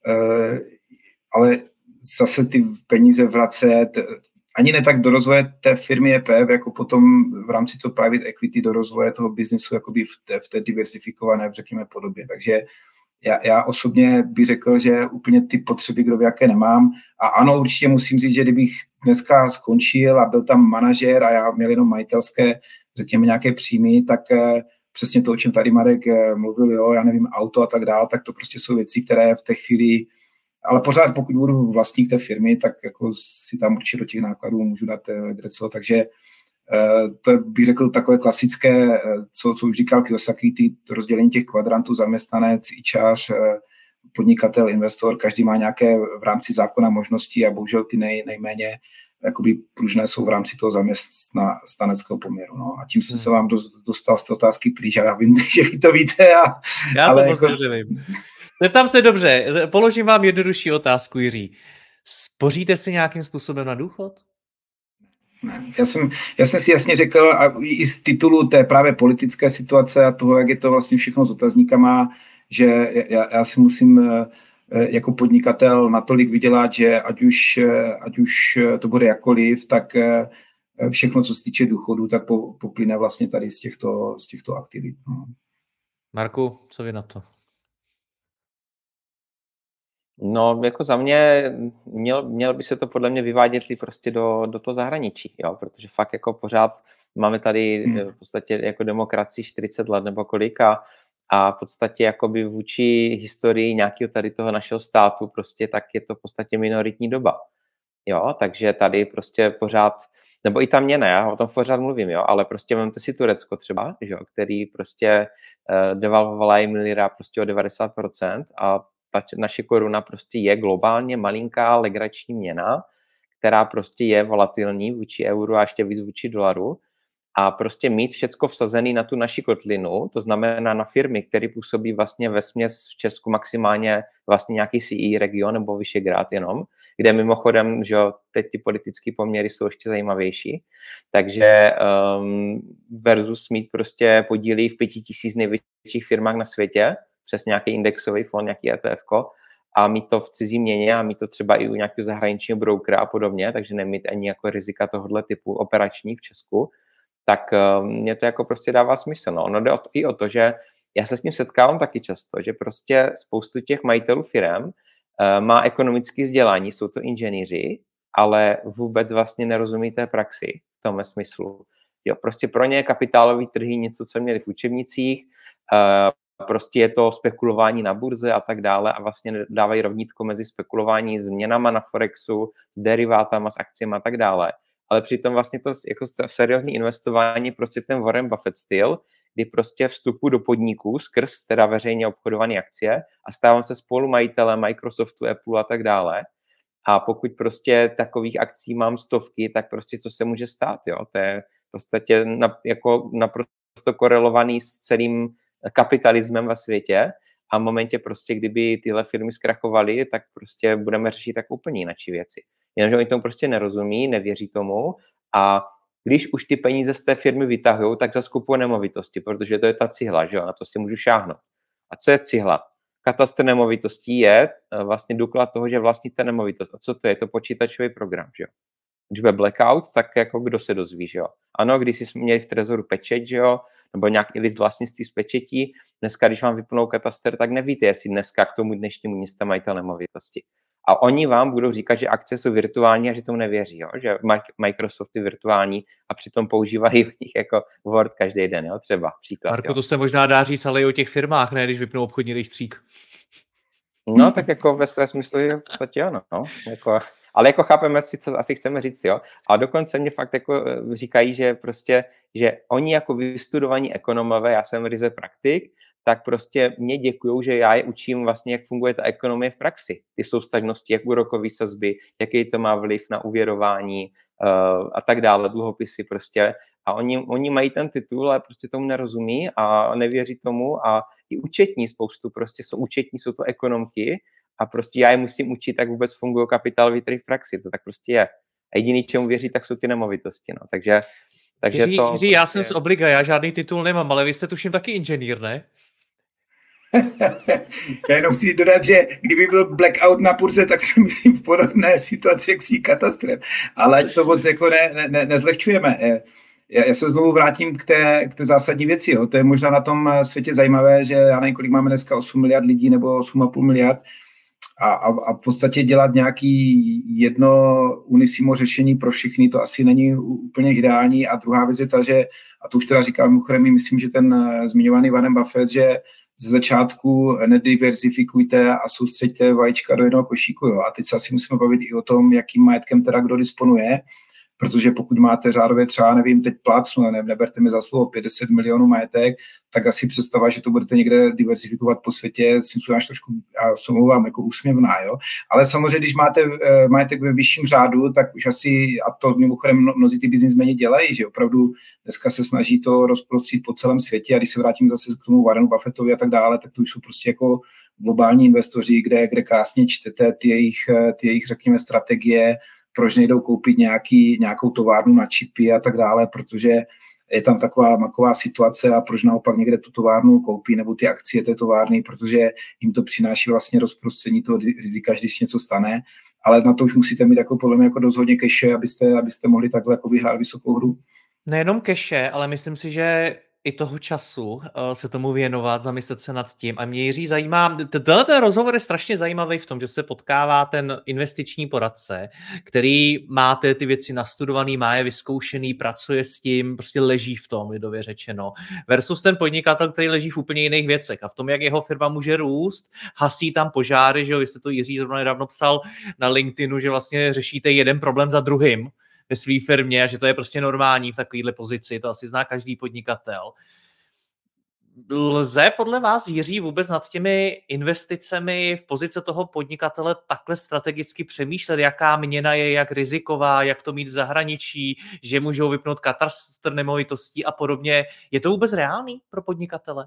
ale zase ty peníze vracet, ani ne tak do rozvoje té firmy E P F, jako potom v rámci toho private equity do rozvoje toho biznisu jakoby v té, v té diversifikované, řekněme, podobě. Takže Já, já osobně bych řekl, že úplně ty potřeby, kdo ví, jaké nemám. A ano, určitě musím říct, že kdybych dneska skončil a byl tam manažer a já měl jenom majitelské, řekněme, nějaké příjmy, tak eh, přesně to, o čem tady Marek eh, mluvil, jo, já nevím, auto a tak dále, tak to prostě jsou věci, které v té chvíli, ale pořád pokud budu vlastník té firmy, tak jako si tam určitě do těch nákladů můžu dát eh, greco, takže to bych řekl takové klasické, co, co už říkal Kiyosaki, ty rozdělení těch kvadrantů, zaměstnanec, ičář, podnikatel, investor, každý má nějaké v rámci zákona možnosti a bohužel ty nej, nejméně jakoby pružné jsou v rámci toho zaměstnaneckého poměru. No. A tím jsem hmm. se vám dostal z té otázky pryč a já vím, že vy to víte. A, já ale to moc dobře vím. Zeptám se dobře, položím vám jednodušší otázku, Jiří. Spoříte si nějakým způsobem na důchod? Já jsem, já jsem si jasně řekl, a i z titulu té právě politické situace a toho, jak je to vlastně všechno s otazníkama, že já, já si musím jako podnikatel natolik vydělat, že ať už, ať už to bude jakkoliv, tak všechno, co se týče důchodu, tak poplyne vlastně tady z těchto, z těchto aktivit. No. Marku, co vy na to? No, jako za mě měl, měl by se to podle mě vyvádět i prostě do, do toho zahraničí, jo, protože fakt jako pořád máme tady v podstatě jako demokracii čtyřicet let nebo kolik a, a v podstatě jakoby vůči historii nějakého tady toho našeho státu prostě tak je to v podstatě minoritní doba, jo, takže tady prostě pořád, nebo i tam mě ne, já o tom pořád mluvím, jo, ale prostě vemte si Turecko třeba, jo, který prostě uh, devalvovala i milira prostě o devadesát procent a ta naše koruna prostě je globálně malinká legrační měna, která prostě je volatilní vůči euru a ještě víc vůči dolaru. a prostě mít všecko vsazený na tu naši kotlinu, to znamená na firmy, které působí vlastně vesměs v Česku maximálně vlastně nějaký C E region nebo Vyšegrád jenom, kde mimochodem, že teď ty politické poměry jsou ještě zajímavější, takže um, versus mít prostě podíly v pěti tisíc největších firmách na světě, přes nějaký indexový fond, nějaký E T F ko, a mít to v cizí měně a mít to třeba i u nějakého zahraničního brokera a podobně, takže nemít ani jako rizika tohohle typu operační v Česku, tak uh, mě to jako prostě dává smysl. No. Ono jde o to, i o to, že já se s tím setkávám taky často, že prostě spoustu těch majitelů firem uh, má ekonomické vzdělání, jsou to inženýři, ale vůbec vlastně nerozumí té praxi v tom smyslu. Jo, prostě pro ně kapitálový trhy něco, co měli v učebnicích, uh, prostě je to spekulování na burze a tak dále a vlastně dávají rovnítko mezi spekulování s měnama na Forexu, s derivátama, s akciemi a tak dále. Ale přitom vlastně to jako seriózní investování prostě ten Warren Buffett styl, kdy prostě vstupu do podniků skrz teda veřejně obchodované akcie a stávám se spolumajitelem Microsoftu, Apple a tak dále. A pokud prostě takových akcí mám stovky, tak prostě co se může stát, jo? To je v podstatě na, jako naprosto korelovaný s celým kapitalismem ve světě a v momentě prostě, kdyby tyhle firmy zkrachovaly, tak prostě budeme řešit tak úplně jinačí věci. Jenomže oni tomu prostě nerozumí, nevěří tomu a když už ty peníze z té firmy vytahují, tak zase kupují nemovitosti, protože to je ta cihla, že jo, na to si můžu šáhnout. A co je cihla? Katastr nemovitostí je vlastně doklad toho, že vlastníte nemovitost. A co to je? To počítačový program, že jo. Když bude blackout, tak jako kdo se dozví, že jo. Ano, když jsi měli v trezoru pečeť, že jo, nebo nějaký list vlastnictví z pečetí, dneska, když vám vypnou katastr, tak nevíte, jestli dneska k tomu dnešnímu dni jste majitel nemovitosti. A oni vám budou říkat, že akcie jsou virtuální a že tomu nevěří, jo? Že Microsoft je virtuální a přitom používají jich jako Word každý den, jo? Třeba příklad. Marko, jo? to se možná dá říct, ale i o těch firmách, ne, když vypnou obchodní rejstřík. No, tak jako ve své smyslu v podstatě ano, no. Jako, ale jako chápeme si, co asi chceme říct, jo. A dokonce mě fakt jako říkají, že prostě, že oni jako vystudovaní ekonomové, já jsem ryze praktik, tak prostě mě děkujou, že já je učím vlastně, jak funguje ta ekonomie v praxi. Ty soustavnosti, jak úrokové sazby, jaký to má vliv na úvěrování uh, a tak dále, dluhopisy prostě. A oni, oni mají ten titul, ale prostě tomu nerozumí a nevěří tomu a i účetní spoustu prostě jsou účetní, jsou to ekonomky a prostě já je musím učit, jak vůbec fungují kapitálový trhy v praxi. To tak prostě je. A jediný, čemu věří, tak jsou ty nemovitosti. No. Takže, takže Jiří, to... Jiří, prostě... já jsem z obliga, já žádný titul nemám, ale vy jste tuším taky inženýr, ne? Já jenom chci dodat, že kdyby byl blackout na burze, tak jsme myslím v podobné situaci, jak si katastrem. Ale ať to moc jako ne, ne, ne, nezlehčujeme. Já, já se znovu vrátím k té, k té zásadní věci. Jo. To je možná na tom světě zajímavé, že já nevím, kolik máme dneska, osm miliard lidí nebo osm a půl miliard a, a, a v podstatě dělat nějaký jedno unisimo řešení pro všechny, to asi není úplně ideální. A druhá věc je ta, že, a to už teda říkal mimochodem, myslím, že ten zmiňovaný Warren Buffett, že ze začátku nediverzifikujte a soustřeďte vajíčka do jednoho košíku. Jo. A teď se asi musíme bavit i o tom, jakým majetkem teda kdo disponuje, protože pokud máte řádově třeba, nevím, teď plácnu, ne, neberte mi za slovo pět deset milionů majetek, tak asi představa, že to budete někde diversifikovat po světě, s tím jsou až trošku, já se omlouvám, jako úsměvná, jo. Ale samozřejmě, když máte e, majetek ve vyšším řádu, tak už asi, a to mimochodem mno, mnozí ty biznismeni dělají, že opravdu dneska se snaží to rozprostřít po celém světě a když se vrátím zase k tomu Warrenu Buffettovi a tak dále, tak to už jsou prostě jako globální investoři, kde, kde krásně čtete ty jejich, ty jejich, řekněme, strategie, proč nejdou koupit nějaký, nějakou továrnu na čipy a tak dále, protože je tam taková maková situace a proč naopak někde tu továrnu koupí nebo ty akcie té továrny, protože jim to přináší vlastně rozprostření toho rizika, když něco stane, ale na to už musíte mít jako podle mě jako dost hodně cache, abyste, abyste mohli takhle jako vyhrát vysokou hru. Nejenom cache, ale myslím si, že i toho času uh, se tomu věnovat, zamyslet se nad tím. A mě, Jiří, zajímá, tenhle ten rozhovor je strašně zajímavý v tom, že se potkává ten investiční poradce, který má ty, ty věci nastudovaný, má je vyzkoušený, pracuje s tím, prostě leží v tom, lidově řečeno. Versus ten podnikatel, který leží v úplně jiných věcech a v tom, jak jeho firma může růst, hasí tam požáry, že jo, vy jste to, Jiří, zrovna nedávno psal na LinkedInu, že vlastně řešíte jeden problém za druhým ve své firmě a že to je prostě normální v takovéhle pozici, to asi zná každý podnikatel. lze podle vás, Jiří, vůbec nad těmi investicemi v pozici toho podnikatele takhle strategicky přemýšlet, jaká měna je, jak riziková, jak to mít v zahraničí, že můžou vypnout katastr nemovitostí a podobně. Je to vůbec reálný pro podnikatele?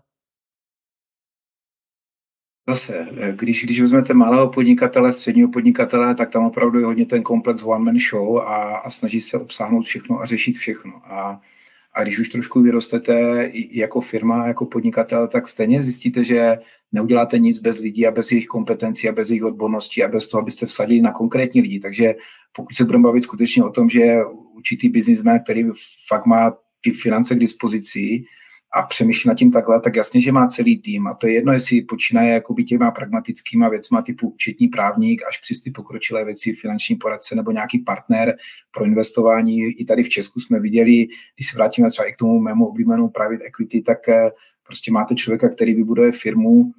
Zase, když, když vezmete malého podnikatele, středního podnikatele, tak tam opravdu je hodně ten komplex one-man show a, a snaží se obsáhnout všechno a řešit všechno. A, a když už trošku vyrostete i jako firma, jako podnikatel, tak stejně zjistíte, že neuděláte nic bez lidí a bez jejich kompetencí a bez jejich odborností a bez toho, abyste vsadili na konkrétní lidi. Takže pokud se budeme bavit skutečně o tom, že je určitý businessman, který fakt má ty finance k dispozici, a přemýšlí nad tím takhle, tak jasně, že má celý tým. A to je jedno, jestli počínaje jakoby těma pragmatickýma věcma typu účetní právník až přes ty pokročilé věci, finanční poradce nebo nějaký partner pro investování. I tady v Česku jsme viděli, když se vrátíme třeba i k tomu mému oblíbenému private equity, tak prostě máte člověka, který vybuduje firmu,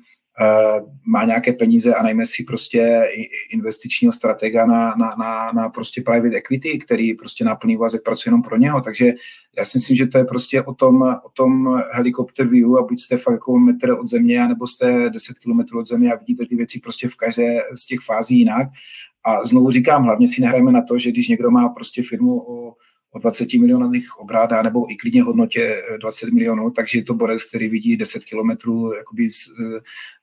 má nějaké peníze a najme si prostě investičního stratega na, na, na, na prostě private equity, který prostě na plný úvazek pracuje jenom pro něho. Takže já si myslím, že to je prostě o tom, o tom helikopter view a buď jste fakt jako metr od země, anebo jste deset kilometrů od země a vidíte ty věci prostě v každé z těch fází jinak. A znovu říkám, hlavně si nehrajeme na to, že když někdo má prostě firmu o o dvacet milionových obrátách nebo i klidně hodnotě dvacet milionů, takže je to borec, který vidí deset kilometrů jakoby z, uh,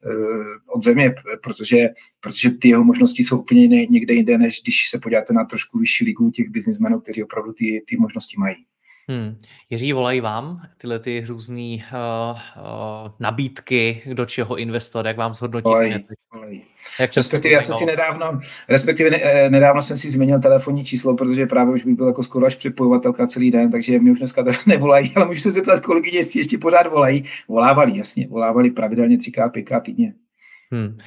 od země, protože, protože ty jeho možnosti jsou úplně někde jinde, než když se podíváte na trošku vyšší ligu těch biznismenů, kteří opravdu ty, ty možnosti mají. Hmm. Jiří, volají vám tyhle ty různé uh, uh, nabídky, do čeho investovat, jak vám zhodnotit? Volají, volají. Jak často respektive já jsem si nedávno, respektive ne, nedávno jsem si změnil telefonní číslo, protože právě už bych byl jako skoro až připojovatelka celý den, takže mi už dneska nevolají, ale můžu se zeptat kolegyně, jestli ještě pořád volají. Volávali, jasně, volávali pravidelně třikrát, pětkrát týdně. Hmm.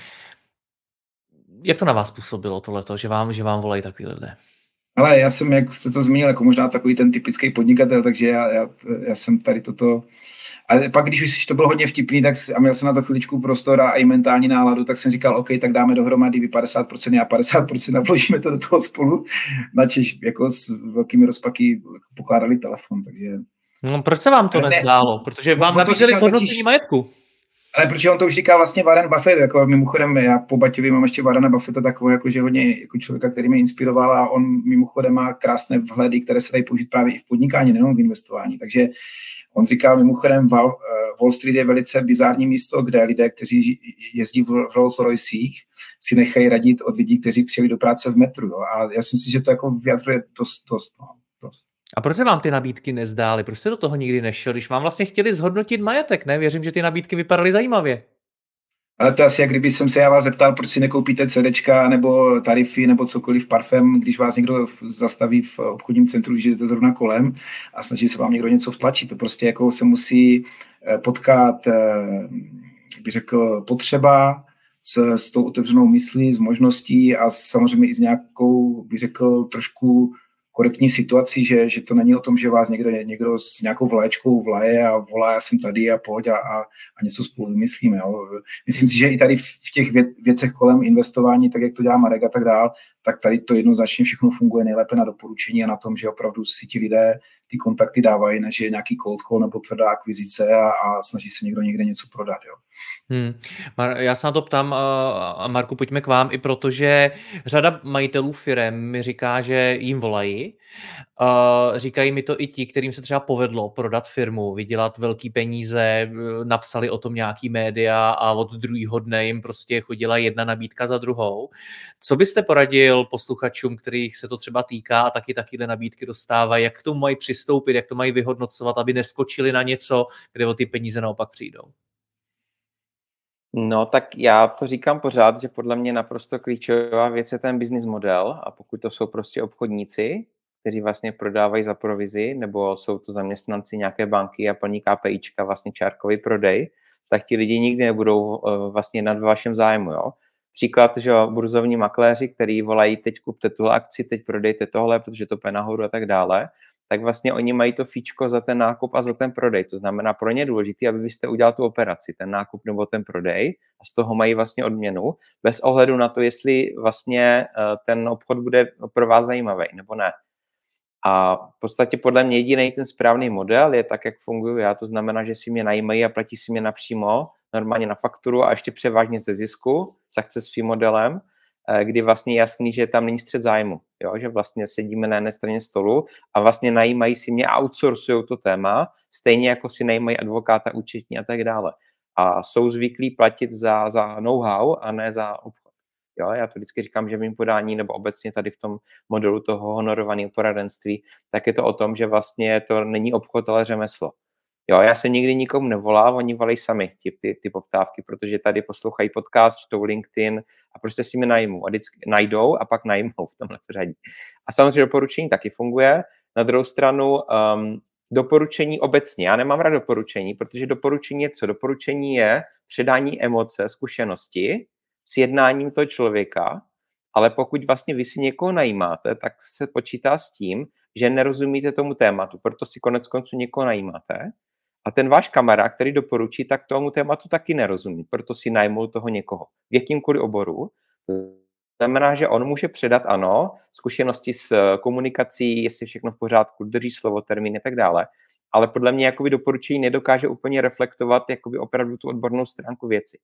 Jak to na vás působilo tohleto, že vám, že vám volají takový lidé? Ale já jsem, jak jste to zmínil, jako možná takový ten typický podnikatel, takže já, já, já jsem tady toto... Ale pak, když už to bylo hodně vtipný, tak a měl jsem na to chviličku prostor a i mentální náladu, tak jsem říkal, OK, tak dáme dohromady vy padesát procent, já padesát procent a vložíme to do toho spolu. Načež jako s velkými rozpaky pokládali telefon, takže... No, proč se vám to ne, nezdálo? Protože vám no, nabízeli zhodnocení totiž... majetku. Ale protože on to už říká vlastně Warren Buffett, jako mimochodem já po Baťovi mám ještě Warrena Buffetta takového, jakože hodně jako člověka, který mě inspiroval a on mimochodem má krásné vhledy, které se dají použít právě i v podnikání, nejenom v investování. Takže on říkal mimochodem, Wall Street je velice bizární místo, kde lidé, kteří jezdí v Rolls Roycích, si nechají radit od lidí, kteří přijeli do práce v metru. Jo. A já si myslím, že to jako vyjadřuje dost, dost, no, dost. A proč se vám ty nabídky nezdály? Proč jste do toho nikdy nešel, když vám vlastně chtěli zhodnotit majetek, ne? Věřím, že ty nabídky vypadaly zajímavě. Ale to asi, jak kdyby jsem se já vás zeptal, proč si nekoupíte CDčka nebo tarify nebo cokoliv parfém, když vás někdo zastaví v obchodním centru, když jdete zrovna kolem a snaží se vám někdo něco vtlačit. To prostě jako se musí potkat, bych řekl, potřeba s, s tou otevřenou myslí, s možností a samozřejmě i s nějakou, bych řekl, trošku korektní situací, že, že to není o tom, že vás někdo, někdo s nějakou vlaječkou vlaje a volá, já jsem tady a pojď a, a, a něco spolu vymyslíme. Jo. Myslím si, že i tady v těch vě, věcech kolem investování, tak jak to dělá Marek a tak dál, tak tady to jednoznačně všechno funguje nejlépe na doporučení a na tom, že opravdu si ti lidé ty kontakty dávají, než je nějaký cold call nebo tvrdá akvizice a, a snaží se někdo někde něco prodat. Jo. Hmm. Já se na to ptám, a Marku, pojďme k vám, i protože řada majitelů firem mi říká, že jim volají. Říkají mi to i ti, kterým se třeba povedlo prodat firmu, vydělat velký peníze, napsali o tom nějaký média a od druhého dne jim prostě chodila jedna nabídka za druhou. Co byste poradil posluchačům, kterých se to třeba týká a taky takyhle nabídky dostávají, jak k tomu mají přistoupit, jak to mají vyhodnocovat, aby neskočili na něco, kde o ty peníze naopak přijdou? No tak já to říkám pořád, že podle mě naprosto klíčová věc je ten business model a pokud to jsou prostě obchodníci, kteří vlastně prodávají za provizi, nebo jsou to zaměstnanci nějaké banky a plní KPIčka, vlastně čárkový prodej, tak ti lidi nikdy nebudou uh, vlastně nad vašem zájmu. Jo? Příklad, že burzovní makléři, který volají teď kupte tuhle akci, teď prodejte tohle, protože to půjde nahoru a tak dále, tak vlastně oni mají to fíčko za ten nákup a za ten prodej. To znamená, pro ně je důležité, aby vy jste udělal tu operaci, ten nákup nebo ten prodej a z toho mají vlastně odměnu, bez ohledu na to, jestli vlastně ten obchod bude pro vás zajímavý nebo ne. A v podstatě podle mě jediný ten správný model je tak, jak funguju já, to znamená, že si mě najímají a platí si mě napřímo, normálně na fakturu a ještě převážně ze zisku, success fee modelem, kdy vlastně je jasný, že tam není střet zájmu, jo? Že vlastně sedíme na jedné straně stolu a vlastně najímají si mě a outsourcují to téma, stejně jako si najímají advokáta, účetní a tak dále. A jsou zvyklí platit za, za know-how a ne za obchod. Jo? Já to vždycky říkám, že v mým podání nebo obecně tady v tom modelu toho honorovaného poradenství, tak je to o tom, že vlastně to není obchod, ale řemeslo. Jo, já se nikdy nikomu nevolám, oni volají sami ty, ty, ty poptávky, protože tady poslouchají podcast, čtou LinkedIn a prostě si mi najmou a vždycky najdou a pak najmou v tomhle pořadí. A samozřejmě doporučení taky funguje. Na druhou stranu um, doporučení obecně. Já nemám rád doporučení, protože doporučení je co? Doporučení je předání emoce, zkušenosti s jednáním toho člověka, ale pokud vlastně vy si někoho najímáte, tak se počítá s tím, že nerozumíte tomu tématu, proto si konec konců někoho najímáte. A ten váš kamarád, který doporučí, tak tomu tématu taky nerozumí, proto si najmul toho někoho. V jakýmkoliv oboru. To znamená, že on může předat, ano, zkušenosti s komunikací, jestli všechno v pořádku, drží slovo, termíny a tak dále, ale podle mě jakoby doporučení nedokáže úplně reflektovat jakoby opravdu tu odbornou stránku věci.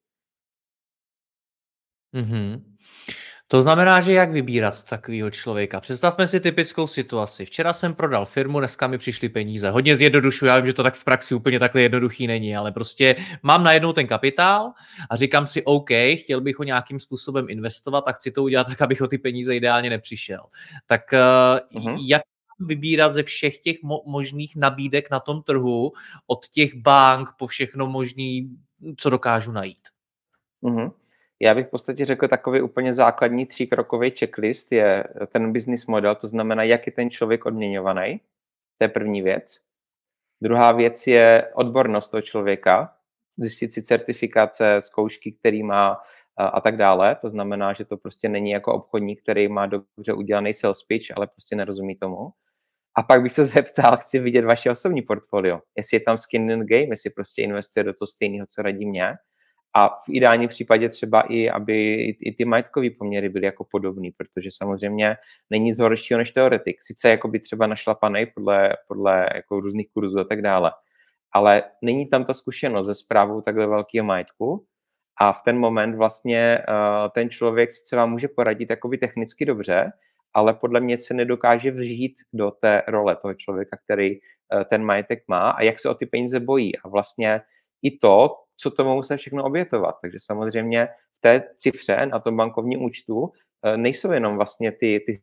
Mm-hmm. To znamená, že jak vybírat takového člověka? Představme si typickou situaci. Včera jsem prodal firmu, dneska mi přišly peníze. Hodně zjednodušuji, já vím, že to tak v praxi úplně takhle jednoduchý není, ale prostě mám najednou ten kapitál a říkám si, OK, chtěl bych ho nějakým způsobem investovat a chci to udělat tak, abych o ty peníze ideálně nepřišel. Tak uh-huh. jak vybírat ze všech těch mo- možných nabídek na tom trhu, od těch bank po všechno možný, co dokážu najít? Mhm. Já bych v podstatě řekl takový úplně základní tříkrokový checklist je ten business model, to znamená, jak je ten člověk odměňovaný. To je první věc. Druhá věc je odbornost toho člověka, zjistit si certifikace, zkoušky, který má a, a tak dále. To znamená, že to prostě není jako obchodník, který má dobře udělaný sales pitch, ale prostě nerozumí tomu. A pak bych se zeptal, chci vidět vaše osobní portfolio. Jestli je tam skin in the game, jestli prostě investuje do toho stejného, co radí mě. A v ideálním případě třeba i, aby i ty majetkové poměry byly jako podobný, protože samozřejmě není nic horšího než teoretik. Sice jako by třeba našlapanej podle, podle jako různých kurzů a tak dále, ale není tam ta zkušenost ze správou takhle velkého majetku a v ten moment vlastně uh, ten člověk sice vám může poradit jakoby technicky dobře, ale podle mě se nedokáže vžít do té role toho člověka, který uh, ten majetek má a jak se o ty peníze bojí. A vlastně i to, co tomu musí všechno obětovat. Takže samozřejmě v té cifře na tom bankovním účtu nejsou jenom vlastně ty, ty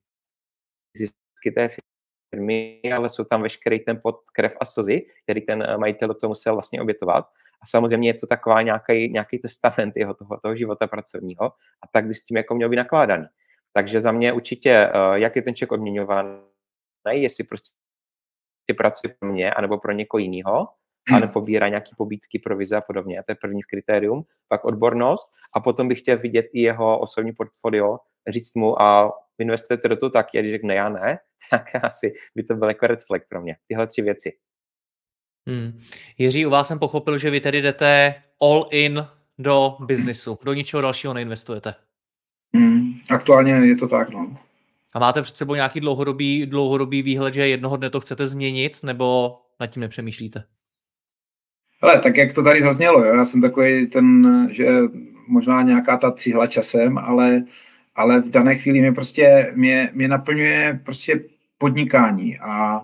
zisky té firmy, ale jsou tam veškerý ten pot, krev a slzy, který ten majitel to musel vlastně obětovat. A samozřejmě je to taková nějaký, nějaký testament jeho toho, toho života pracovního a tak by s tím jako měl být nakládaný. Takže za mě určitě, jak je ten člověk odměňovaný, jestli prostě pracuje pro mě anebo pro někoho jiného, a nepobírá nějaký pobídky, provize a podobně. To je první kritérium. Pak odbornost a potom bych chtěl vidět i jeho osobní portfolio, říct mu a investujete do toho taky, a když řekne já ne, tak asi by to byl jako red flag pro mě. Tyhle tři věci. Hmm. Jiří, u vás jsem pochopil, že vy tedy jdete all in do biznisu. Do ničeho dalšího neinvestujete. Hmm. Aktuálně je to tak, no. A máte před sebou nějaký dlouhodobý, dlouhodobý výhled, že jednoho dne to chcete změnit, nebo nad tím nepřemýšlíte? Hele, tak jak to tady zaznělo, jo? Já jsem takový ten, že možná nějaká ta cihla časem, ale, ale v dané chvíli mě prostě, mě, mě naplňuje prostě podnikání a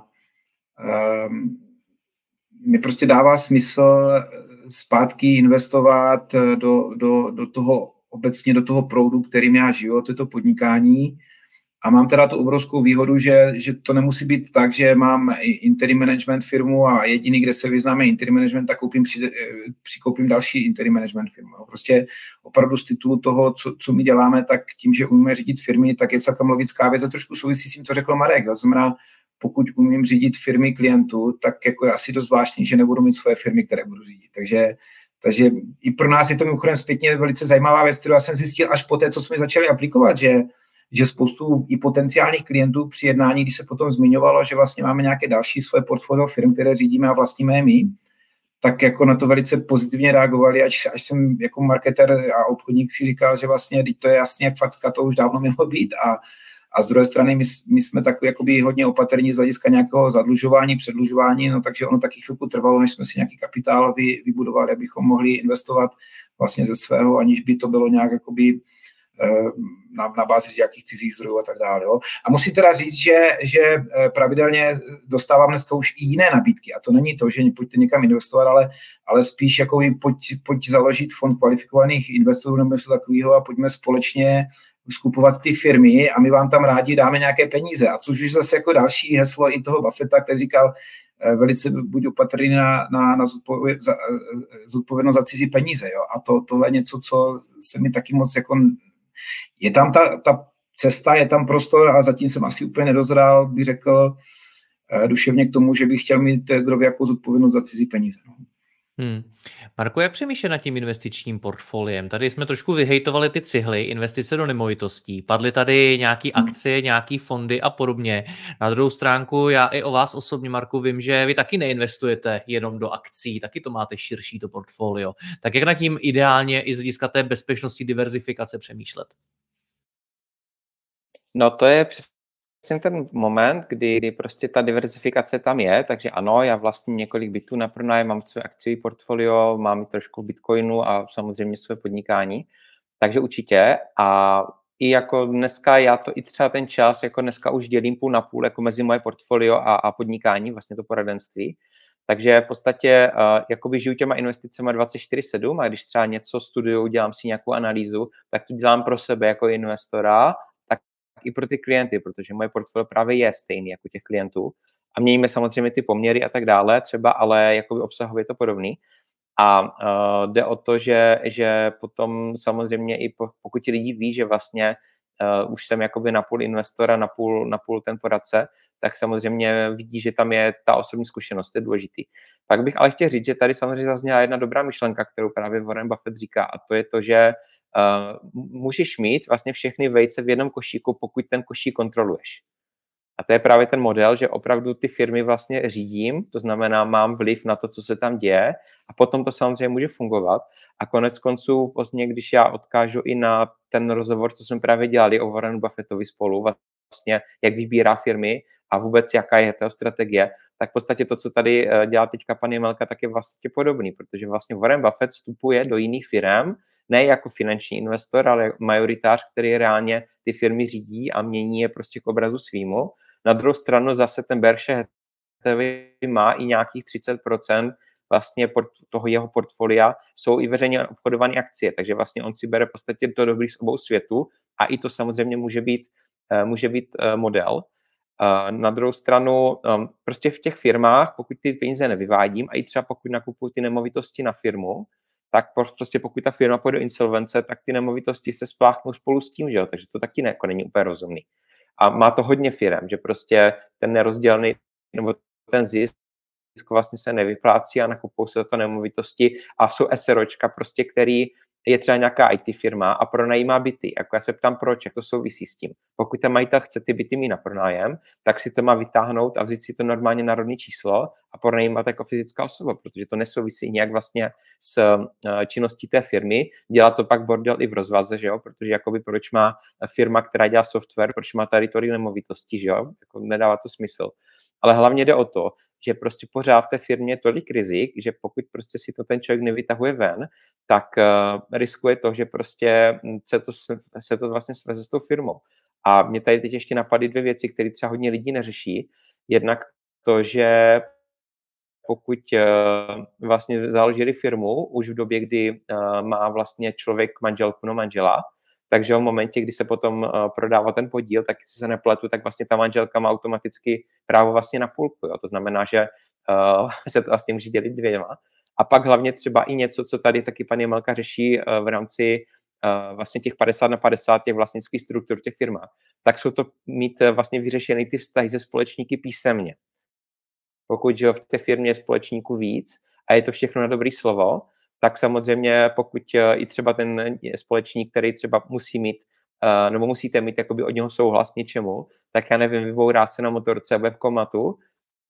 um, mě prostě dává smysl zpátky investovat do, do, do toho, obecně do toho proudu, kterým já žiju, to je to podnikání. A mám teda tu obrovskou výhodu, že, že to nemusí být tak, že mám interim management firmu a jediný, kde se vyznáme interim management, tak koupím, při, přikoupím další interim management firmu. Prostě opravdu z titulu toho, co, co my děláme, tak tím, že umíme řídit firmy, tak je celkem logická věc a trošku souvisí s tím, co řekl Marek. To znamená, pokud umím řídit firmy klientů, tak jako je asi dost zvláštní, že nebudu mít svoje firmy, které budu řídit. Takže, takže i pro nás je to mimochodem zpětně velice zajímavá věc, kterou já jsem zjistil až po té, co jsme začali aplikovat, že že spoustu i potenciálních klientů při jednání, když se potom zmiňovalo, že vlastně máme nějaké další svoje portfolio firm, které řídíme a vlastníme my, tak jako na to velice pozitivně reagovali, až, až jsem jako marketer a obchodník si říkal, že vlastně to je jasně jak facka, to už dávno mělo být a, A z druhé strany my, my jsme takový jakoby hodně opatrní z hlediska nějakého zadlužování, předlužování, no takže ono taky chvilku trvalo, než jsme si nějaký kapitál vy, vybudovali, abychom mohli investovat vlastně ze svého, aniž by to bylo nějak jakoby na, na bázi nějakých cizích zdrojů a tak dále. Jo. A musím teda říct, že, že pravidelně dostávám dneska už i jiné nabídky. A to není to, že pojďte někam investovat, ale, ale spíš jako pojď, pojď založit fond kvalifikovaných investorů nebo něco takového a pojďme společně skupovat ty firmy a my vám tam rádi dáme nějaké peníze. A což už zase jako další heslo i toho Buffetta, který říkal, velice buď opatrný na, na, na zodpověd, za, zodpovědnost za cizí peníze. Jo. A to, tohle je něco, co se mi taky moc jako... Je tam ta, ta cesta, je tam prostor, ale zatím jsem asi úplně nedozrál, bych řekl, duševně k tomu, že bych chtěl mít kdo ví jakou zodpovědnost za cizí peníze. No. Hmm. Marko, jak přemýšlet nad tím investičním portfoliem? Tady jsme trošku vyhejtovali ty cihly, investice do nemovitostí. Padly tady nějaký akcie, nějaký fondy a podobně. Na druhou stránku, já i o vás osobně, Marku, vím, že vy taky neinvestujete jenom do akcí, taky to máte širší to portfolio. Tak jak nad tím ideálně i z hlediska té bezpečnosti, diverzifikace přemýšlet? No to je přesně ten moment, kdy, kdy prostě ta diverzifikace tam je, takže ano, já vlastně několik bytů na pronájem, mám své akciové portfolio, mám trošku bitcoinu a samozřejmě své podnikání, takže určitě. A i jako dneska já to i třeba ten čas, jako dneska už dělím půl na půl, jako mezi moje portfolio a, a podnikání, vlastně to poradenství. Takže v podstatě uh, jakoby žiju těma investicema dvacet čtyři sedm a když třeba něco studuju, dělám si nějakou analýzu, tak to dělám pro sebe jako investora, i pro ty klienty, protože moje portfolio právě je stejný jako těch klientů a měníme samozřejmě ty poměry a tak dále třeba, ale jakoby obsahově je to podobný. A uh, jde o to, že, že potom samozřejmě i po, pokud ti lidi ví, že vlastně uh, už jsem jakoby na půl investora, na půl, na půl ten poradce, tak samozřejmě vidí, že tam je ta osobní zkušenost, je důležitý. Pak bych ale chtěl říct, že tady samozřejmě zazněla jedna dobrá myšlenka, kterou právě Warren Buffett říká, a to je to, že Uh, můžeš mít vlastně všechny vejce v jednom košíku, pokud ten košík kontroluješ. A to je právě ten model, že opravdu ty firmy vlastně řídím, to znamená, mám vliv na to, co se tam děje a potom to samozřejmě může fungovat. A konec konců, vlastně, když já odkážu i na ten rozhovor, co jsme právě dělali o Warrenu Buffettovi spolu, vlastně jak vybírá firmy a vůbec jaká je ta strategie, tak v podstatě to, co tady dělá teďka pan Jemelka, tak je vlastně podobný, protože vlastně Warren Buffett vstupuje do jiných firm, ne jako finanční investor, ale majoritář, který reálně ty firmy řídí a mění je prostě k obrazu svýmu. Na druhou stranu zase ten Berkshire Hathaway má i nějakých třicet procent vlastně toho jeho portfolia jsou i veřejně obchodované akcie, takže vlastně on si bere v podstatě to dobrý z obou světů a i to samozřejmě může být, může být model. Na druhou stranu prostě v těch firmách, pokud ty peníze nevyvádím a i třeba pokud nakupuju ty nemovitosti na firmu, tak prostě pokud ta firma půjde do insolvence, tak ty nemovitosti se spláchnou spolu s tím, že jo? Takže to taky ne, jako není úplně rozumný. A má to hodně firem, že prostě ten nerozdělený, nebo ten zisk vlastně se nevyplácí a nakupují se to nemovitosti a jsou SROčka prostě, který je třeba nějaká í té firma a pronajímá byty. Jako já se ptám, proč, jak to souvisí s tím. Pokud ten majitel chce ty byty mít na pronájem, tak si to má vytáhnout a vzít si to normálně na rodné číslo a pronajímat jako fyzická osoba, protože to nesouvisí nějak vlastně s činností té firmy. Dělá to pak bordel i v rozvaze, že jo? Protože jakoby proč má firma, která dělá software, proč má tady tolik nemovitostí, že jo? Jako nedává to smysl. Ale hlavně jde o to, že prostě pořád v té firmě je tolik rizik, že pokud prostě si to ten člověk nevytahuje ven, tak uh, riskuje to, že prostě se to, se to vlastně sveze s tou firmou. A mě tady teď ještě napadly dvě věci, které třeba hodně lidí neřeší. Jednak to, že pokud uh, vlastně založili firmu už v době, kdy uh, má vlastně člověk manželku no manžela, takže v momentě, kdy se potom uh, prodává ten podíl, tak jestli se nepletu, tak vlastně ta manželka má automaticky právo vlastně na půlku. Jo. To znamená, že uh, se to vlastně může dělit dvěma. A pak hlavně třeba i něco, co tady taky pan Jemelka řeší uh, v rámci uh, vlastně těch padesát na padesát těch vlastnických struktur těch firmách, tak jsou to mít uh, vlastně vyřešený ty vztahy se společníky písemně. Pokud že v té firmě je společníků víc a je to všechno na dobrý slovo, tak samozřejmě pokud i třeba ten společník, který třeba musí mít, nebo musíte mít jakoby od něho souhlas něčemu, tak já nevím, vybourá se na motorce a bude v komatu,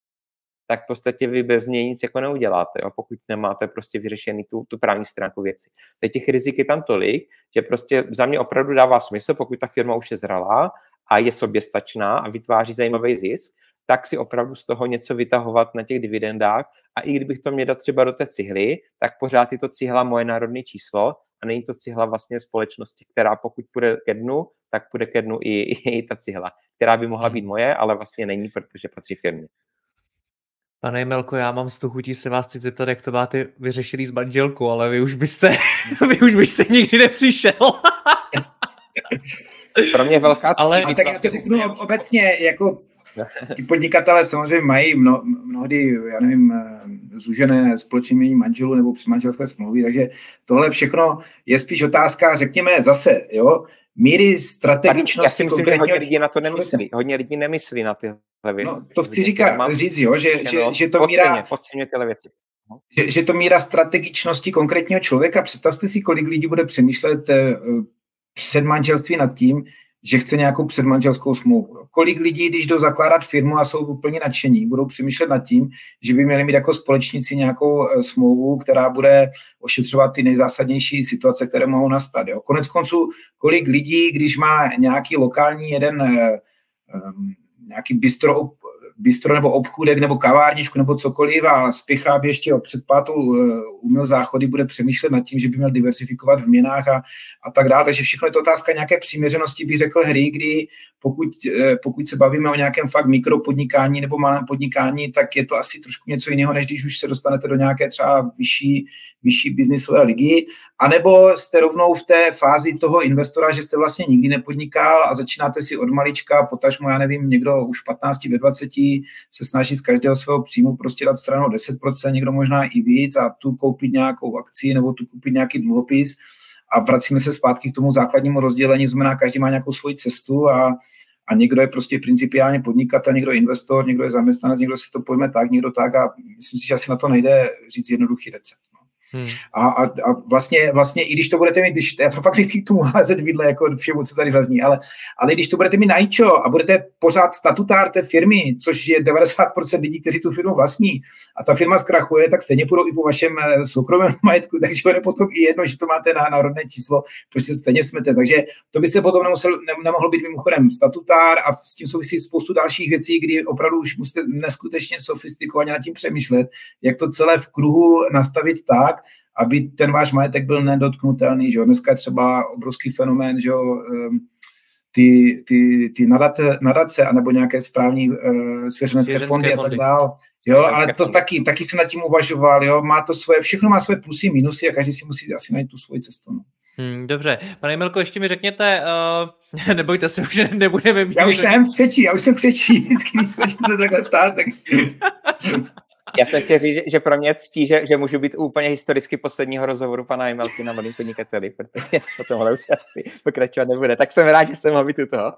tak v podstatě vy bez něj nic jako neuděláte, jo, pokud nemáte prostě vyřešený tu, tu právní stránku věci. Teď těch rizik je tam tolik, že prostě za mě opravdu dává smysl, pokud ta firma už je zralá a je soběstačná a vytváří zajímavý zisk, tak si opravdu z toho něco vytahovat na těch dividendách. A i kdybych to měl dát třeba do té cihly, tak pořád je to cihla moje národní číslo a není to cihla vlastně společnosti, která pokud půjde ke dnu, tak půjde ke dnu i, i ta cihla, která by mohla být moje, ale vlastně není, protože patří firmě. Pane Jmelko, já mám z toho chutí se vás chci zeptat, jak to máte vyřešený s manželkou, ale vy už byste, vy už byste nikdy nepřišel. Pro mě velká ctí. Ale tak já to řeknu obecně, jako ti podnikatelé samozřejmě mají mno, mnohdy, já nevím, zúžené společné jmění manželů nebo předmanželské smlouvy, takže tohle všechno je spíš otázka, řekněme zase, jo, míry strategičnosti. Já si myslím, že hodně lidí na to nemyslí. Hodně lidí nemyslí na tyhle věci. No, to chci říkat, říct, jo, že, že, že to míra... Podceňuje tyhle věci. Že, že to míra strategičnosti konkrétního člověka, představte si, kolik lidí bude přemýšlet před manželství nad tím, že chce nějakou předmanželskou smlouvu. Kolik lidí, když jdou zakládat firmu a jsou úplně nadšení, budou přemýšlet nad tím, že by měli mít jako společníci nějakou smlouvu, která bude ošetřovat ty nejzásadnější situace, které mohou nastat. Jo. Konec konců, kolik lidí, když má nějaký lokální jeden um, nějaký bistro, bistro nebo obchůdek nebo kavárničku nebo cokoliv a spěchá, aby ještě před pátou uměl záchody, bude přemýšlet nad tím, že by měl diversifikovat v měnách a, a tak dále. Takže všechno je to otázka nějaké přiměřenosti, bych řekl, hry, kdy pokud, pokud se bavíme o nějakém fakt mikropodnikání nebo malém podnikání, tak je to asi trošku něco jiného, než když už se dostanete do nějaké třeba vyšší, vyšší biznisové ligy. A nebo jste rovnou v té fázi toho investora, že jste vlastně nikdy nepodnikal a začínáte si od malička, potažmo, já nevím, někdo už patnáct, ve dvaceti se snaží z každého svého příjmu prostě dát stranou deset procent, někdo možná i víc a tu koupit nějakou akci nebo tu koupit nějaký dluhopis a vracíme se zpátky k tomu základnímu rozdělení, znamená, každý má nějakou svoji cestu a, a někdo je prostě principiálně podnikatel, někdo je investor, někdo je zaměstnanec, někdo si to pojme tak, někdo tak a myslím si, že asi na to nejde říct jednoduchý recept. Hmm. A, a, a vlastně, vlastně i když to budete mít, když, já to fakt nechci k tomu házet vidle, jako všemu, co tady zazní, ale, ale když to budete mít na ičo a budete pořád statutár té firmy, což je devadesát procent lidí, kteří tu firmu vlastní a ta firma zkrachuje, tak stejně půjdou i po vašem soukromém majetku, takže je potom i jedno, že to máte na národné číslo, protože stejně smete. Takže to by se potom nemusel, ne, nemohl být mimochodem statutár a s tím souvisí spoustu dalších věcí, kdy opravdu už musíte neskutečně sofistikovaně nad tím přemýšlet, jak to celé v kruhu nastavit tak, aby ten váš majetek byl nedotknutelný. Že? Dneska je třeba obrovský fenomén, že ty, ty, ty nadace, nadace anebo nějaké správní uh, svěřenecké fondy a tak dále. Jo, ale to taky, taky se nad tím uvažoval. Jo? Má to svoje, všechno má svoje plusy, minusy a každý si musí asi najít tu svoji cestu. No. Hmm, dobře. Pane Jmelko, ještě mi řekněte, uh, nebojte se, už nebudeme mít... Já už jsem křečí, já už jsem křečí, vždycky, když se začnete takhle ptát, tak... Já jsem chtěl říct, že pro mě ctí, že, že můžu být úplně historicky posledního rozhovoru pana Jmelky na Mladým podnikateli, protože o tomhle už asi pokračovat nebude. Tak jsem rád, že jsem mohl být u toho.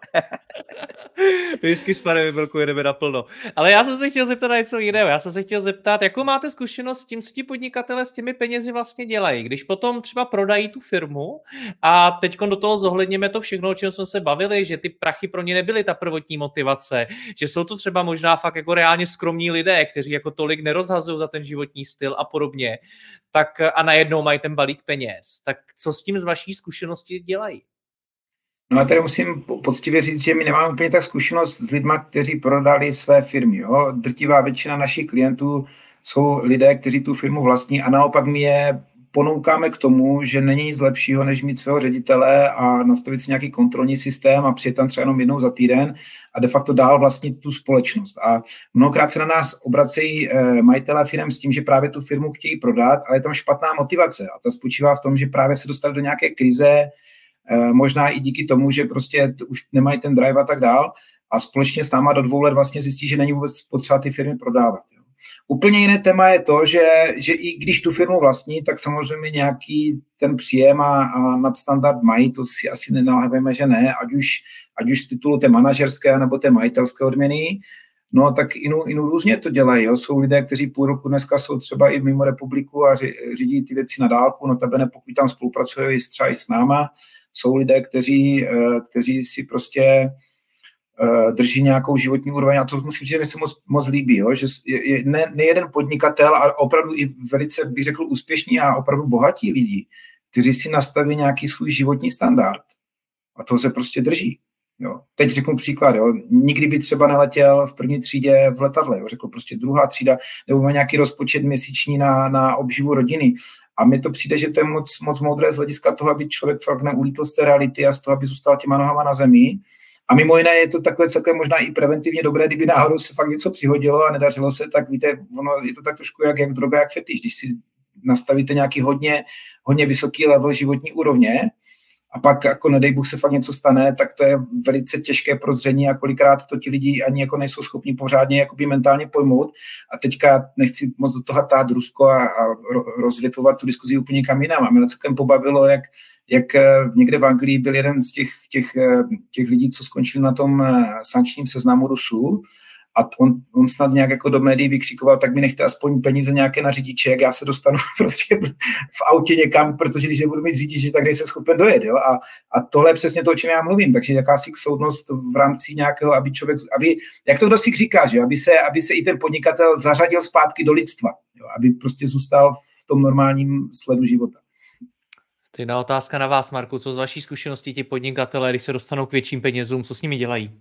Vždycky s panem Jmelkou jedeme naplno. Ale já jsem se chtěl zeptat na něco jiného. Já jsem se chtěl zeptat, jakou máte zkušenost s tím, co ti podnikatele s těmi penězi vlastně dělají. Když potom třeba prodají tu firmu a teď do toho zohledněme to všechno, o čem jsme se bavili, že ty prachy pro ně nebyly ta prvotní motivace, že jsou to třeba možná fakt jako reálně skromní lidé, kteří jako tolik nerozhazují za ten životní styl a podobně, tak a najednou mají ten balík peněz. Tak co s tím z vaší zkušenosti dělají? No a tady musím poctivě říct, že my nemáme úplně tak zkušenost s lidma, kteří prodali své firmy. Jo? Drtivá většina našich klientů jsou lidé, kteří tu firmu vlastní a naopak my je ponoukáme k tomu, že není nic lepšího, než mít svého ředitele a nastavit si nějaký kontrolní systém a přijet tam třeba jenom jednou za týden a de facto dál vlastnit tu společnost. A mnohokrát se na nás obracejí majitelé firem s tím, že právě tu firmu chtějí prodat, ale je tam špatná motivace a ta spočívá v tom, že právě se dostali do nějaké krize, možná i díky tomu, že prostě už nemají ten drive a tak dál a společně s náma do dvou let vlastně zjistí, že není vůbec potřeba ty firmy prodávat. Jo. Úplně jiné téma je to, že, že i když tu firmu vlastní, tak samozřejmě nějaký ten příjem a, a nadstandard mají, to si asi nenalháveme, že ne, ať už, ať už z titulu té manažerské nebo té majitelské odměny, no tak inu, inu různě to dělají. Jo. Jsou lidé, kteří půl roku dneska jsou třeba i mimo republiku a řídí ty věci na dálku, notabene pokud tam spolupracují třeba i s náma. Jsou lidé, kteří, kteří si prostě drží nějakou životní úroveň a to musím říct, že mi se moc, moc líbí, jo? Že je ne, nejeden podnikatel a opravdu i velice, bych řekl, úspěšní a opravdu bohatí lidi, kteří si nastaví nějaký svůj životní standard a toho se prostě drží. Jo. Teď řeknu příklad, jo. Nikdy by třeba neletěl v první třídě v letadle, jo. Řekl prostě druhá třída, nebo má nějaký rozpočet měsíční na, na obživu rodiny. A mně to přijde, že to je moc, moc moudré z hlediska toho, aby člověk fakt neulítl z té reality a z toho, aby zůstal těma nohama na zemi. A mimo jiné je to takové celkem možná i preventivně dobré, kdyby náhodou se fakt něco přihodilo a nedařilo se, tak víte, ono je to tak trošku jak, jak droga, jak fetiš. Když si nastavíte nějaký hodně, hodně vysoký level životní úrovně, a pak jako nedej Bůh se fakt něco stane, tak to je velice těžké prozření a kolikrát to ti lidi ani jako nejsou schopni pořádně jakoby mentálně pojmout. A teďka nechci moc do toho tát Rusko a, a rozvětvovat tu diskuzi úplně kam jinam. A mě celkem pobavilo, jak, jak někde v Anglii byl jeden z těch, těch, těch lidí, co skončili na tom sankčním seznamu Rusů. A on, on snad nějak jako do médií vykřikoval, tak mi nechte aspoň peníze nějaké na řidiče, jak já se dostanu prostě v autě někam, protože když nebudu mít řidiče, tak nejsem schopen dojet. Jo? A, a tohle je přesně to, o čem já mluvím. Takže jakási soudnost v rámci nějakého, aby člověk, aby, jak to kdo si říká, že? Aby, se, aby se i ten podnikatel zařadil zpátky do lidstva, jo? Aby prostě zůstal v tom normálním sledu života. Stejná otázka na vás, Marku. Co z vaší zkušenosti ti podnikatelé, když se dostanou k větším penězům, co s nimi dělají?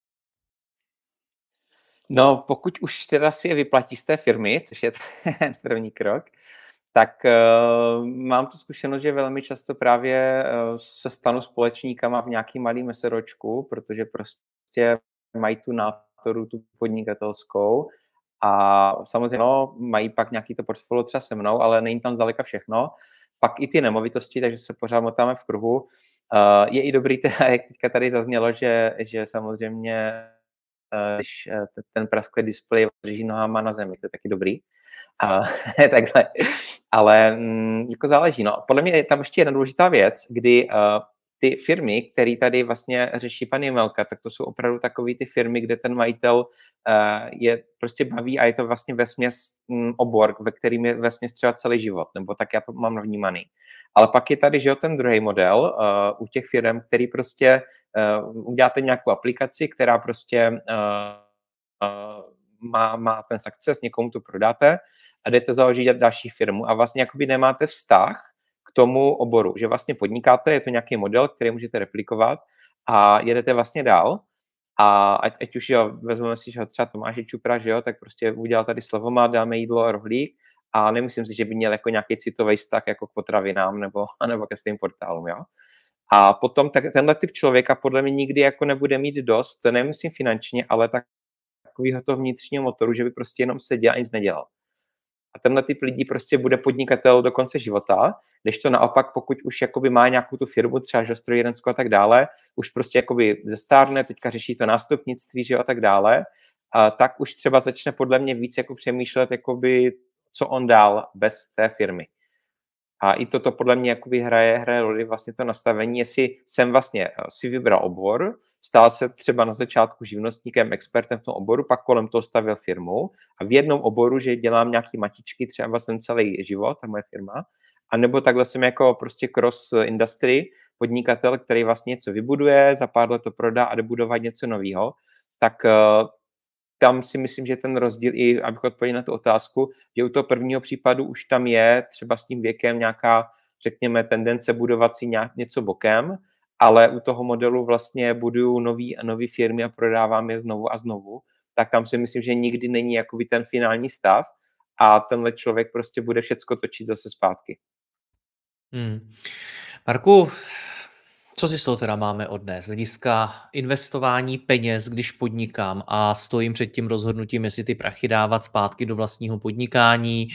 No, pokud už teda si je vyplatí z té firmy, což je ten první krok, tak uh, mám tu zkušenost, že velmi často právě uh, se stanu společníkama v nějaký malý meseročku, protože prostě mají tu nátoru, tu podnikatelskou a samozřejmě no, mají pak nějaký to portfolio třeba se mnou, ale není tam zdaleka všechno. Pak i ty nemovitosti, takže se pořád motáme v kruhu. Uh, je i dobrý, teda, jak teďka tady zaznělo, že, že samozřejmě když ten prasklý displej drží nohama na zemi, to je taky dobrý. A, takhle. Ale jako záleží. No. Podle mě je tam ještě jedna důležitá věc, kdy uh, ty firmy, které tady vlastně řeší pan Jemelka, tak to jsou opravdu takové ty firmy, kde ten majitel uh, je prostě baví a je to vlastně vesměs um, obor, ve kterým je vesměs třeba celý život, nebo tak já to mám navnímaný. Ale pak je tady, že jo, ten druhý model uh, u těch firm, který prostě uh, uděláte nějakou aplikaci, která prostě uh, uh, má, má ten success, někomu to prodáte a jdete založit další firmu a vlastně jakoby nemáte vztah k tomu oboru, že vlastně podnikáte, je to nějaký model, který můžete replikovat a jedete vlastně dál a ať, ať už jo, vezmeme si, že třeba Tomáše Čupra, že jo, tak prostě udělal tady Slavomat, dáme jídlo a rohlík a nemyslím si, že by měl jako nějaký citový vztah jako k potravinám nebo, nebo ke svým portálům, jo. A potom tak, tenhle typ člověka podle mě nikdy jako nebude mít dost, nemyslím finančně, ale tak, takovýho toho vnitřního motoru, že by prostě jenom seděl a nic nedělal. A tenhle typ lidí prostě bude podnikatel do konce života, když to naopak, pokud už jakoby má nějakou tu firmu, třeba že strojírenskou a tak dále, už prostě jakoby zestárne, teďka řeší to nástupnictví, že a tak dále, a tak už třeba začne podle mě víc jako přemýšlet, jakoby, co on dál bez té firmy. A i toto podle mě jakoby hraje, hraje roli vlastně to nastavení, jestli jsem vlastně si vybral obor, stál se třeba na začátku živnostníkem, expertem v tom oboru, pak kolem toho stavil firmu a v jednom oboru, že dělám nějaký matičky třeba vlastně celý život, ta moje firma, a nebo takhle jsem jako prostě cross industry podnikatel, který vlastně něco vybuduje, za pár let to prodá a jde budovat něco nového, tak uh, tam si myslím, že ten rozdíl i, abych odpověděl na tu otázku, že u toho prvního případu už tam je třeba s tím věkem nějaká, řekněme, tendence budovat si nějak něco bokem, ale u toho modelu vlastně buduju nový a nový firmy a prodávám je znovu a znovu, tak tam si myslím, že nikdy není jakoby ten finální stav a tenhle člověk prostě bude všecko točit zase zpátky. Hmm. Marku, co si z toho teda máme odnést? Z hlediska investování peněz, když podnikám a stojím před tím rozhodnutím, jestli ty prachy dávat zpátky do vlastního podnikání,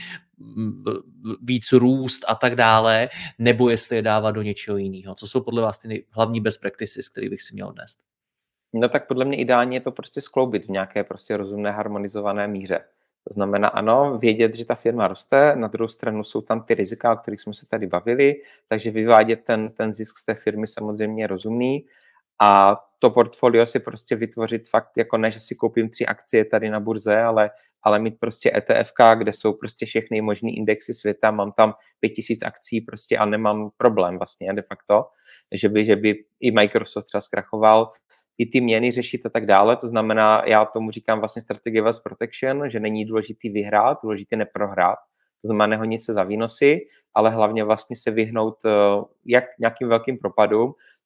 víc růst a tak dále, nebo jestli je dávat do něčeho jiného. Co jsou podle vás ty hlavní best practices, který bych si měl odnést? No tak podle mě ideálně je to prostě skloubit v nějaké prostě rozumné harmonizované míře. To znamená, ano, vědět, že ta firma roste, na druhou stranu jsou tam ty rizika, o kterých jsme se tady bavili, takže vyvádět ten, ten zisk z té firmy samozřejmě je rozumný a to portfolio si prostě vytvořit fakt, jako ne, že si koupím tři akcie tady na burze, ale, ale mít prostě E T F ka, kde jsou prostě všechny možný indexy světa, mám tam pět tisíc akcí prostě a nemám problém vlastně de facto, že by, že by i Microsoft třeba zkrachoval, i ty měny řešit a tak dále. To znamená, já tomu říkám vlastně strategie wealth protection, že není důležitý vyhrát, důležitý neprohrát. To znamená nehonit se za výnosy, ale hlavně vlastně se vyhnout jak nějakým velkým propadům.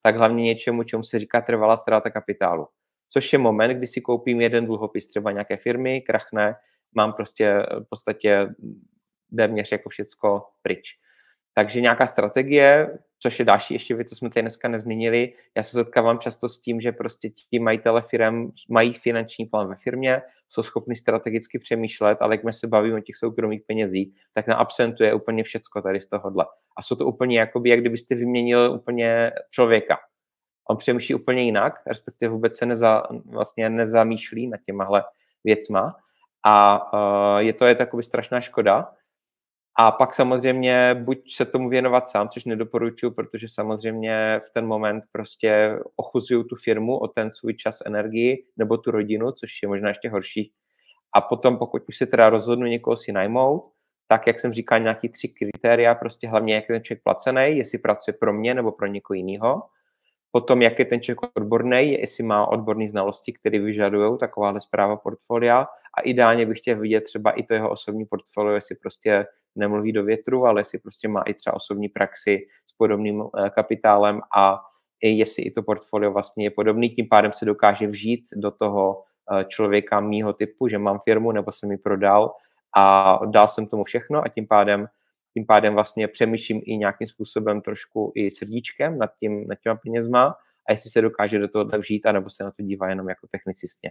tak hlavně něčemu, čemu se říká trvalá ztráta kapitálu. Což je moment, kdy si koupím jeden dluhopis třeba nějaké firmy, krachne, mám prostě v podstatě téměř jako všecko pryč. Takže nějaká strategie, což je další ještě věc, co jsme tady dneska nezmínili. Já se setkávám často s tím, že prostě ti majitele firem mají finanční plán ve firmě, jsou schopni strategicky přemýšlet, ale jak my se bavíme o těch soukromých penězích, tak na absentuje úplně všecko tady z tohohle. A jsou to úplně jakoby, jak kdybyste vyměnil úplně člověka. On přemýšlí úplně jinak, respektive vůbec se neza, vlastně nezamýšlí nad těmahle věcma. A uh, je to je takový strašná škoda. A pak samozřejmě buď se tomu věnovat sám, což nedoporučuji, protože samozřejmě v ten moment prostě ochuzuju tu firmu o ten svůj čas, energii nebo tu rodinu, což je možná ještě horší. A potom, pokud už se teda rozhodnu někoho si najmout, tak jak jsem říkal, nějaký tři kritéria, prostě hlavně jak je ten člověk placený, jestli pracuje pro mě nebo pro někoho jiného. Potom, jak je ten člověk odborný, jestli má odborné znalosti, které vyžadují takováhle správa portfolia. A ideálně bych chtěl vidět třeba i to jeho osobní portfolio, jestli prostě nemluví do větru, ale jestli prostě má i třeba osobní praxi s podobným kapitálem a i jestli i to portfolio vlastně je podobný, tím pádem se dokáže vžít do toho člověka mýho typu, že mám firmu nebo jsem ji prodal a dal jsem tomu všechno a tím pádem Tím pádem vlastně přemýšlím i nějakým způsobem trošku i srdíčkem nad, tím, nad těma penězma a jestli se dokáže do toho vžít, anebo se na to dívá jenom jako technicistně.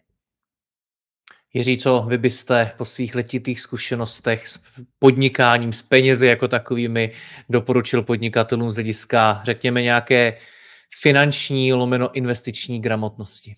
Jiří, co vy byste po svých letitých zkušenostech s podnikáním, s penězi jako takovými doporučil podnikatelům z hlediska, řekněme, nějaké finanční lomeno investiční gramotnosti?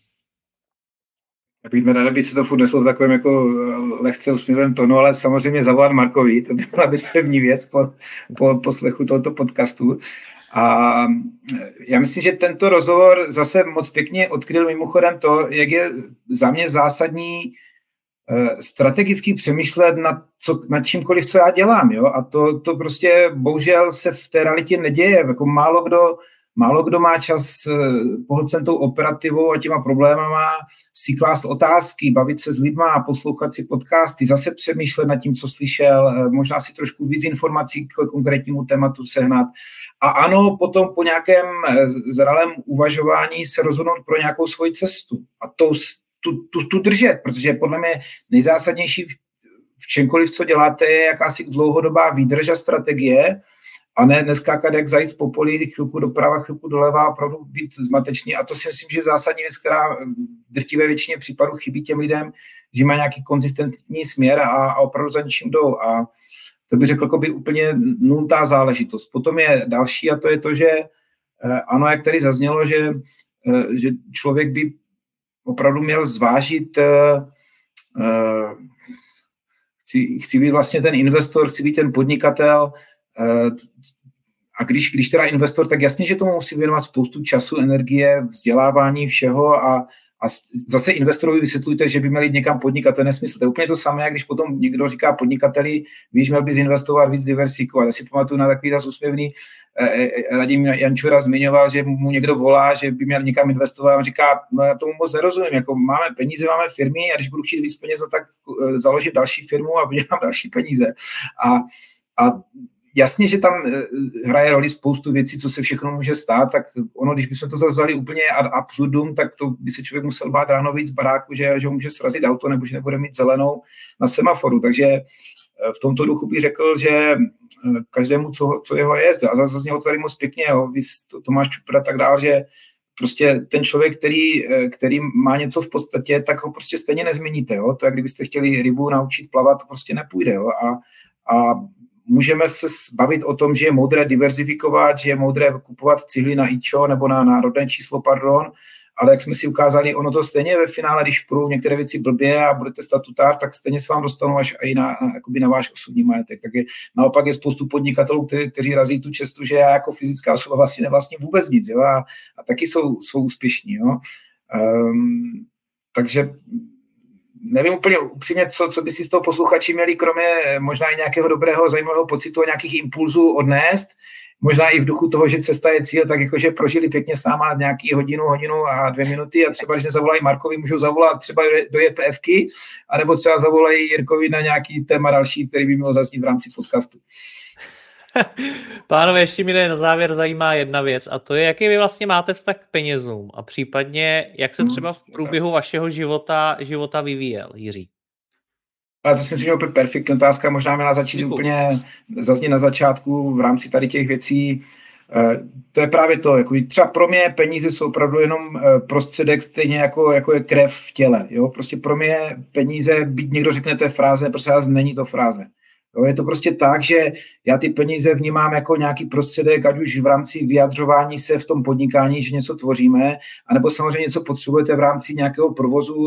Já bych nerad, aby se to furt neslo v takovém jako lehce usměvém tonu, ale samozřejmě zavolat Markovi, to by měla být první věc po, po poslechu tohoto podcastu. A já myslím, že tento rozhovor zase moc pěkně odkryl mimochodem to, jak je za mě zásadní strategicky přemýšlet nad, co, nad čímkoliv, co já dělám. Jo? A to, to prostě bohužel se v té realitě neděje. Jako málo kdo Málo kdo má čas pohlcen tou operativou a těma problémama si klást otázky, bavit se s lidma, poslouchat si podcasty, zase přemýšlet nad tím, co slyšel, možná si trošku víc informací k konkrétnímu tématu sehnat. A ano, potom po nějakém zralém uvažování se rozhodnout pro nějakou svoji cestu. A to, tu, tu, tu držet, protože podle mě nejzásadnější v čemkoliv, co děláte, je jakási dlouhodobá výdrž a strategie, a ne neskákat jak zajíc po poli, chvilku doprava, chvilku doleva, opravdu být zmatečný. A to si myslím, že je zásadní věc, která v drtivé většině případů chybí těm lidem, že mají nějaký konzistentní směr a, a opravdu za ničím jdou. A to bych řekl, jako by úplně nultá záležitost. Potom je další a to je to, že ano, jak tady zaznělo, že, že člověk by opravdu měl zvážit, chci, chci být vlastně ten investor, chci být ten podnikatel. A když, když teda investor, tak jasně, že tomu musí věnovat spoustu času, energie, vzdělávání, všeho a, a zase investorovi vysvětlujte, že by měli někam podnikat, to je nesmysl. To je úplně to samé, jak když potom někdo říká podnikateli, víš, měl bys investovat, víc diversifikovat. Já si pamatuju na takový zase úsměvný, eh, Radim Jančura zmiňoval, že mu někdo volá, že by měl někam investovat a on říká, no já tomu moc nerozumím, jako máme peníze, máme firmy a když budu chtít víc peněz, tak eh, založím další firmu a vydělám další peníze. A, a jasně, že tam hraje roli spoustu věcí, co se všechno může stát, tak ono, když bychom to zazvali úplně ad absurdum, tak to by se člověk musel bát ráno víc z baráku, že, že ho může srazit auto nebo že nebude mít zelenou na semaforu. Takže v tomto duchu bych řekl, že každému, co, co jeho je, a zaznělo to tady moc pěkně, jo, vy Tomáš Čupra tak dál, že prostě ten člověk, který, který má něco v podstatě, tak ho prostě stejně nezměníte. Jo? To je, kdybyste chtěli rybu naučit plavat, to prostě nepůjde. Jo? A, a můžeme se bavit o tom, že je moudré diverzifikovat, že je moudré kupovat cihly na ičo nebo na, na rodné číslo, pardon, ale jak jsme si ukázali, ono to stejně ve finále, když půjdou některé věci blbě a budete statutár, tak stejně se vám dostanou až i na, jakoby na váš osobní majetek. Tak je, naopak je spoustu podnikatelů, kteří, kteří razí tu cestu, že já jako fyzická osoba vlastně nevlastním vůbec nic, jo, a, a taky jsou, jsou úspěšní. Jo. Um, takže nevím úplně upřímně, co, co by si z toho posluchači měli, kromě možná i nějakého dobrého, zajímavého pocitu a nějakých impulzů odnést. Možná i v duchu toho, že cesta je cíl, tak jakože prožili pěkně s náma nějaký hodinu, hodinu a dvě minuty a třeba, když nezavolají Markovi, můžou zavolat třeba do JPFky, anebo třeba zavolají Jirkovi na nějaký téma další, který by mělo zaznít v rámci podcastu. Pánové, ještě mě na závěr zajímá jedna věc a to je, jaký vy vlastně máte vztah k penězům a případně, jak se třeba v průběhu vašeho života, života vyvíjel, Jiří? Ale to si myslím, že úplně perfektní otázka, možná měla začít Děkuji. úplně zazně na začátku v rámci tady těch věcí. To je právě to, jako třeba pro mě peníze jsou opravdu jenom prostředek stejně jako, jako je krev v těle. Jo? Prostě pro mě peníze, byť někdo řekne, to je fráze, prostě není to fráze. Jo? Je to prostě tak, že já ty peníze vnímám jako nějaký prostředek, ať už v rámci vyjadřování se v tom podnikání, že něco tvoříme, anebo samozřejmě něco potřebujete v rámci nějakého provozu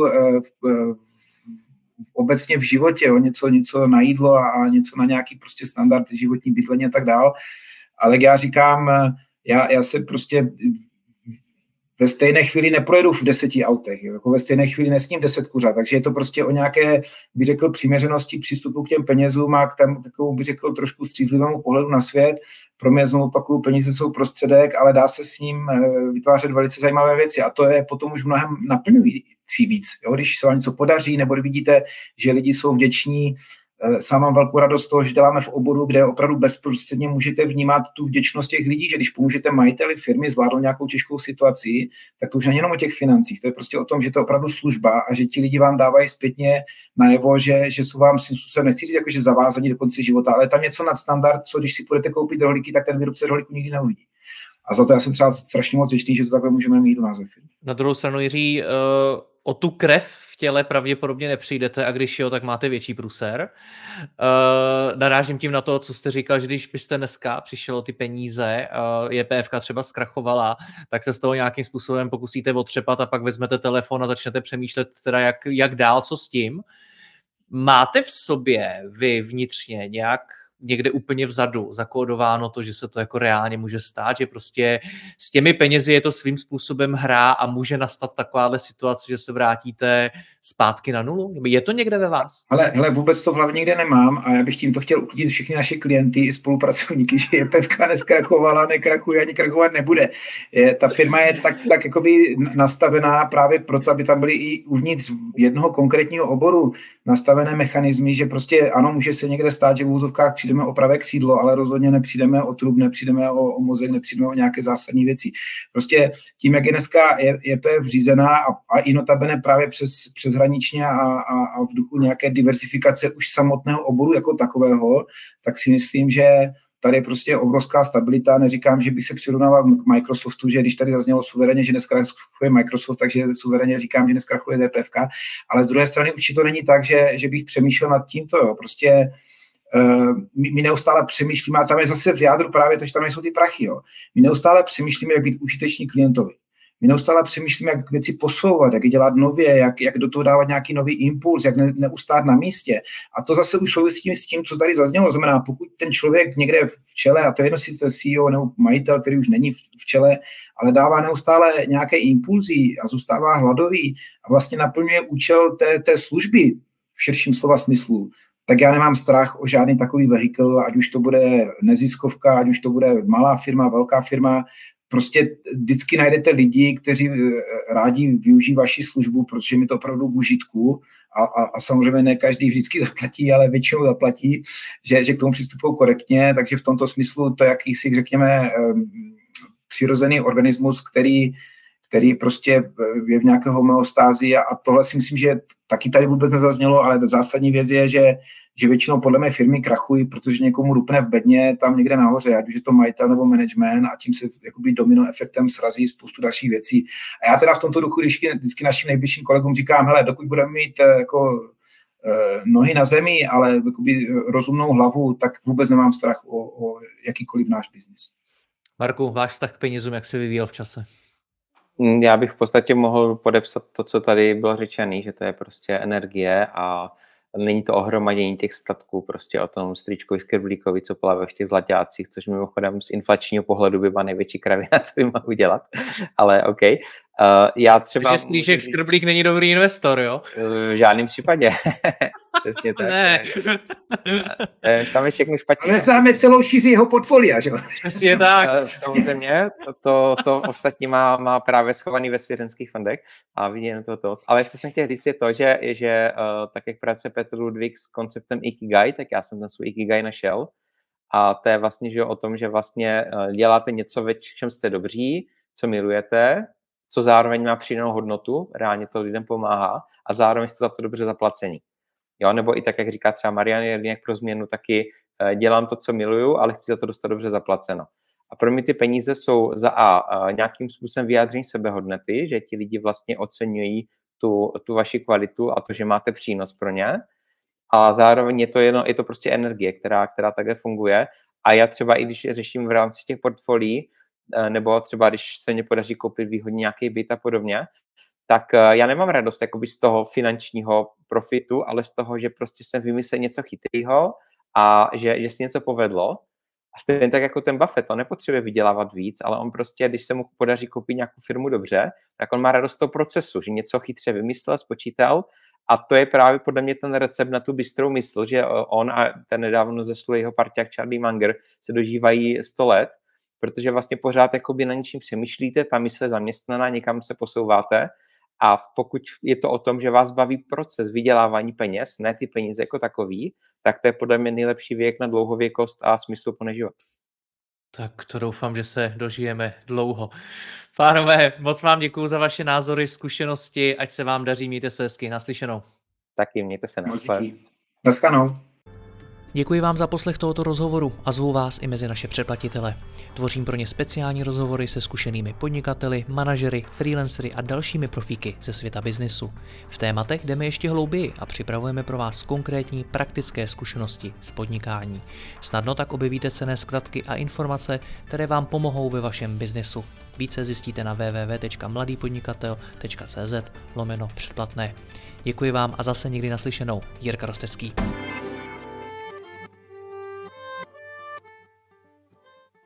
obecně v životě, jo? Něco, něco na jídlo a něco na nějaký prostě standard životní bydlení a tak dál. Ale já říkám, já, já se prostě ve stejné chvíli neprojedu v deseti autech, jako ve stejné chvíli nesním deset kuřat, takže je to prostě o nějaké, bych řekl, přiměřenosti přístupu k těm penězům a k tomu, takovou, bych řekl, trošku střízlivému pohledu na svět. Pro mě znovu opakuju, peníze jsou prostředek, ale dá se s ním vytvářet velice zajímavé věci a to je potom už mnohem naplňující víc. Jo? Když se vám něco podaří, nebo vidíte, že lidi jsou vděční. Sám mám velkou radost z toho, že děláme v oboru, kde opravdu bezprostředně můžete vnímat tu vděčnost těch lidí, že když pomůžete majiteli firmy zvládnout nějakou těžkou situaci, tak to už není jenom o těch financích, to je prostě o tom, že to je opravdu služba a že ti lidi vám dávají zpětně najevo, že, že jsou vám, se nechci říct, jako, že zavázaní do konce života, ale tam něco nad standard, co když si půjdete koupit rohlíky, tak ten výrobce rohlíku nikdy neuvidí. A za to já jsem třeba strašně moc vděčný, že to takhle můžeme mít u nás ve firmě. Na druhou stranu, Jiří, uh... o tu krev v těle pravděpodobně nepřijdete a když jo, tak máte větší průser. Uh, narážím tím na to, co jste říkal, že když byste dneska přišel o ty peníze, uh, J P F ka třeba zkrachovala, tak se z toho nějakým způsobem pokusíte otřepat a pak vezmete telefon a začnete přemýšlet teda jak, jak dál, co s tím. Máte v sobě vy vnitřně nějak někde úplně vzadu zakódováno to, že se to jako reálně může stát, že prostě s těmi penězi je to svým způsobem hra a může nastat takováhle situace, že se vrátíte zpátky na nulu? Je to někde ve vás? Ale hele, vůbec to v hlavě nikde nemám a já bych tímto chtěl uklidnit všechny naše klienty i spolupracovníky, že J P F ka neskrachovala, nekrachuje, ani krachovat nebude. Je, ta firma je tak, tak jakoby nastavená právě proto, aby tam byly i uvnitř jednoho konkrétního oboru nastavené mechanismy, že prostě ano, může se někde stát, že v úzovkách přijdeme o pravé křídlo, ale rozhodně nepřijdeme o trup, nepřijdeme o, o mozek, nepřijdeme o nějaké zásadní věci. Prostě tím, jak je dneska J P F řízená a, a i notabene právě přes, přeshraničně a, a, a v duchu nějaké diversifikace už samotného oboru jako takového, tak si myslím, že tady je prostě obrovská stabilita. Neříkám, že bych se přirovnával k Microsoftu, že když tady zaznělo suverénně, že neskrachuje Microsoft, takže suverénně říkám, že neskrachuje J P F ka, ale z druhé strany určitě to není tak, že, že bych přemýšlel nad tímto. Jo. Prostě uh, my, my neustále přemýšlíme, a tam je zase v jádru právě to, že tam nejsou ty prachy. Jo. My neustále přemýšlíme, jak být užiteční klientovi. My neustále přemýšlíme, jak věci posouvat, jak je dělat nově, jak, jak do toho dávat nějaký nový impuls, jak ne, neustát na místě. A to zase už souvisí s tím, co tady zaznělo. Znamená, pokud ten člověk někde v čele, a to je jedno, jestli to je C E O nebo majitel, který už není v čele, ale dává neustále nějaké impulzy a zůstává hladový a vlastně naplňuje účel té, té služby v širším slova smyslu, tak já nemám strach o žádný takový vehikl, ať už to bude neziskovka, ať už to bude malá firma, velká firma. Prostě vždycky najdete lidi, kteří rádi využijí vaši službu, protože mi to opravdu k užitku a, a, a samozřejmě ne každý vždycky zaplatí, ale většinou zaplatí, že, že k tomu přistupují korektně, takže v tomto smyslu to jakýsi, řekněme, přirozený organismus, který, který prostě je v nějaké homeostázi a, a tohle si myslím, že taky tady vůbec nezaznělo, ale zásadní věc je, že že většinou podle mé firmy krachují, protože někomu rupne v bedně tam někde nahoře, ať už je to majitel nebo management a tím se jakoby domino efektem srazí spoustu dalších věcí. A já teda v tomto duchu vždycky, vždycky našim nejbližším kolegům říkám, hele, dokud budeme mít jako eh, nohy na zemi, ale jakoby rozumnou hlavu, tak vůbec nemám strach o, o jakýkoliv náš biznis. Marku, váš vztah k penězům, jak se vyvíjel v čase? Já bych v podstatě mohl podepsat to, co tady bylo řečené, že to je prostě energie a není to ohromadění těch statků, prostě o tom strýčkovi Skrblíkovi, co plave v těch zlaťácích, což mimochodem z inflačního pohledu by byla největší kravina, co by mohl udělat, ale OK. Uh, já třeba... Takže Strýček Skrblík není dobrý investor, jo? V žádném případě. Přesně tak. Ne. Tam je všechno špatně. Ale známe celou šíři jeho portfolia, že? Přesně tak. Samozřejmě, to, to, to ostatní má, má právě schovaný ve svěřenských fondech a vidím to dost. Ale co jsem chtěl říct je to, že, že uh, tak jak pracuje Petr Ludvík s konceptem Ikigai, tak já jsem ten svůj Ikigai našel A to je vlastně že o tom, že vlastně děláte něco, ve čem jste dobří, co milujete, co zároveň má přidanou hodnotu, reálně to lidem pomáhá a zároveň jste za to dobře zaplacení. Jo, nebo i tak, jak říká třeba Marian Jelínek pro změnu, taky dělám to, co miluju, ale chci za to dostat dobře zaplaceno. A pro mě ty peníze jsou za A nějakým způsobem vyjádření sebehodnoty, že ti lidi vlastně oceňují tu, tu vaši kvalitu a to, že máte přínos pro ně. A zároveň je to, jedno, je to prostě energie, která, která takhle funguje. A já třeba i když řeším v rámci těch portfolií, nebo třeba když se mě podaří koupit výhodně nějaký byt a podobně, tak já nemám radost jakoby z toho finančního profitu, ale z toho, že prostě jsem vymyslel něco chytrýho a že, že si něco povedlo. A stejně tak jako ten Buffett, on nepotřebuje vydělávat víc, ale on prostě, když se mu podaří koupit nějakou firmu dobře, tak on má radost z toho procesu, že něco chytře vymyslel, spočítal a to je právě podle mě ten recept na tu bystrou mysl, že on a ten nedávno zesnulý jeho parťák Charlie Munger se dožívají sto let, protože vlastně pořád jakoby na něčím přemýšlíte, ta mysl je zaměstnaná, někam se posouváte a pokud je to o tom, že vás baví proces vydělávání peněz, ne ty peníze jako takový, tak to je podle mě nejlepší věk na dlouhověkost a smysluplný život. Tak to doufám, že se dožijeme dlouho. Pánové, moc vám děkuju za vaše názory, zkušenosti, ať se vám daří, mějte se hezky, naslyšenou. Taky, mějte se, naschle. Naschledanou. Děkuji vám za poslech tohoto rozhovoru a zvu vás i mezi naše předplatitele. Tvořím pro ně speciální rozhovory se zkušenými podnikateli, manažery, freelancery a dalšími profíky ze světa biznesu. V tématech jdeme ještě hlouběji a připravujeme pro vás konkrétní praktické zkušenosti z podnikání. Snadno tak objevíte cenné zkratky a informace, které vám pomohou ve vašem biznesu. Více zjistíte na w w w tečka mladýpodnikatel tečka c z lomeno předplatné. Děkuji vám a zase někdy naslyšenou. Jirka Rostecký.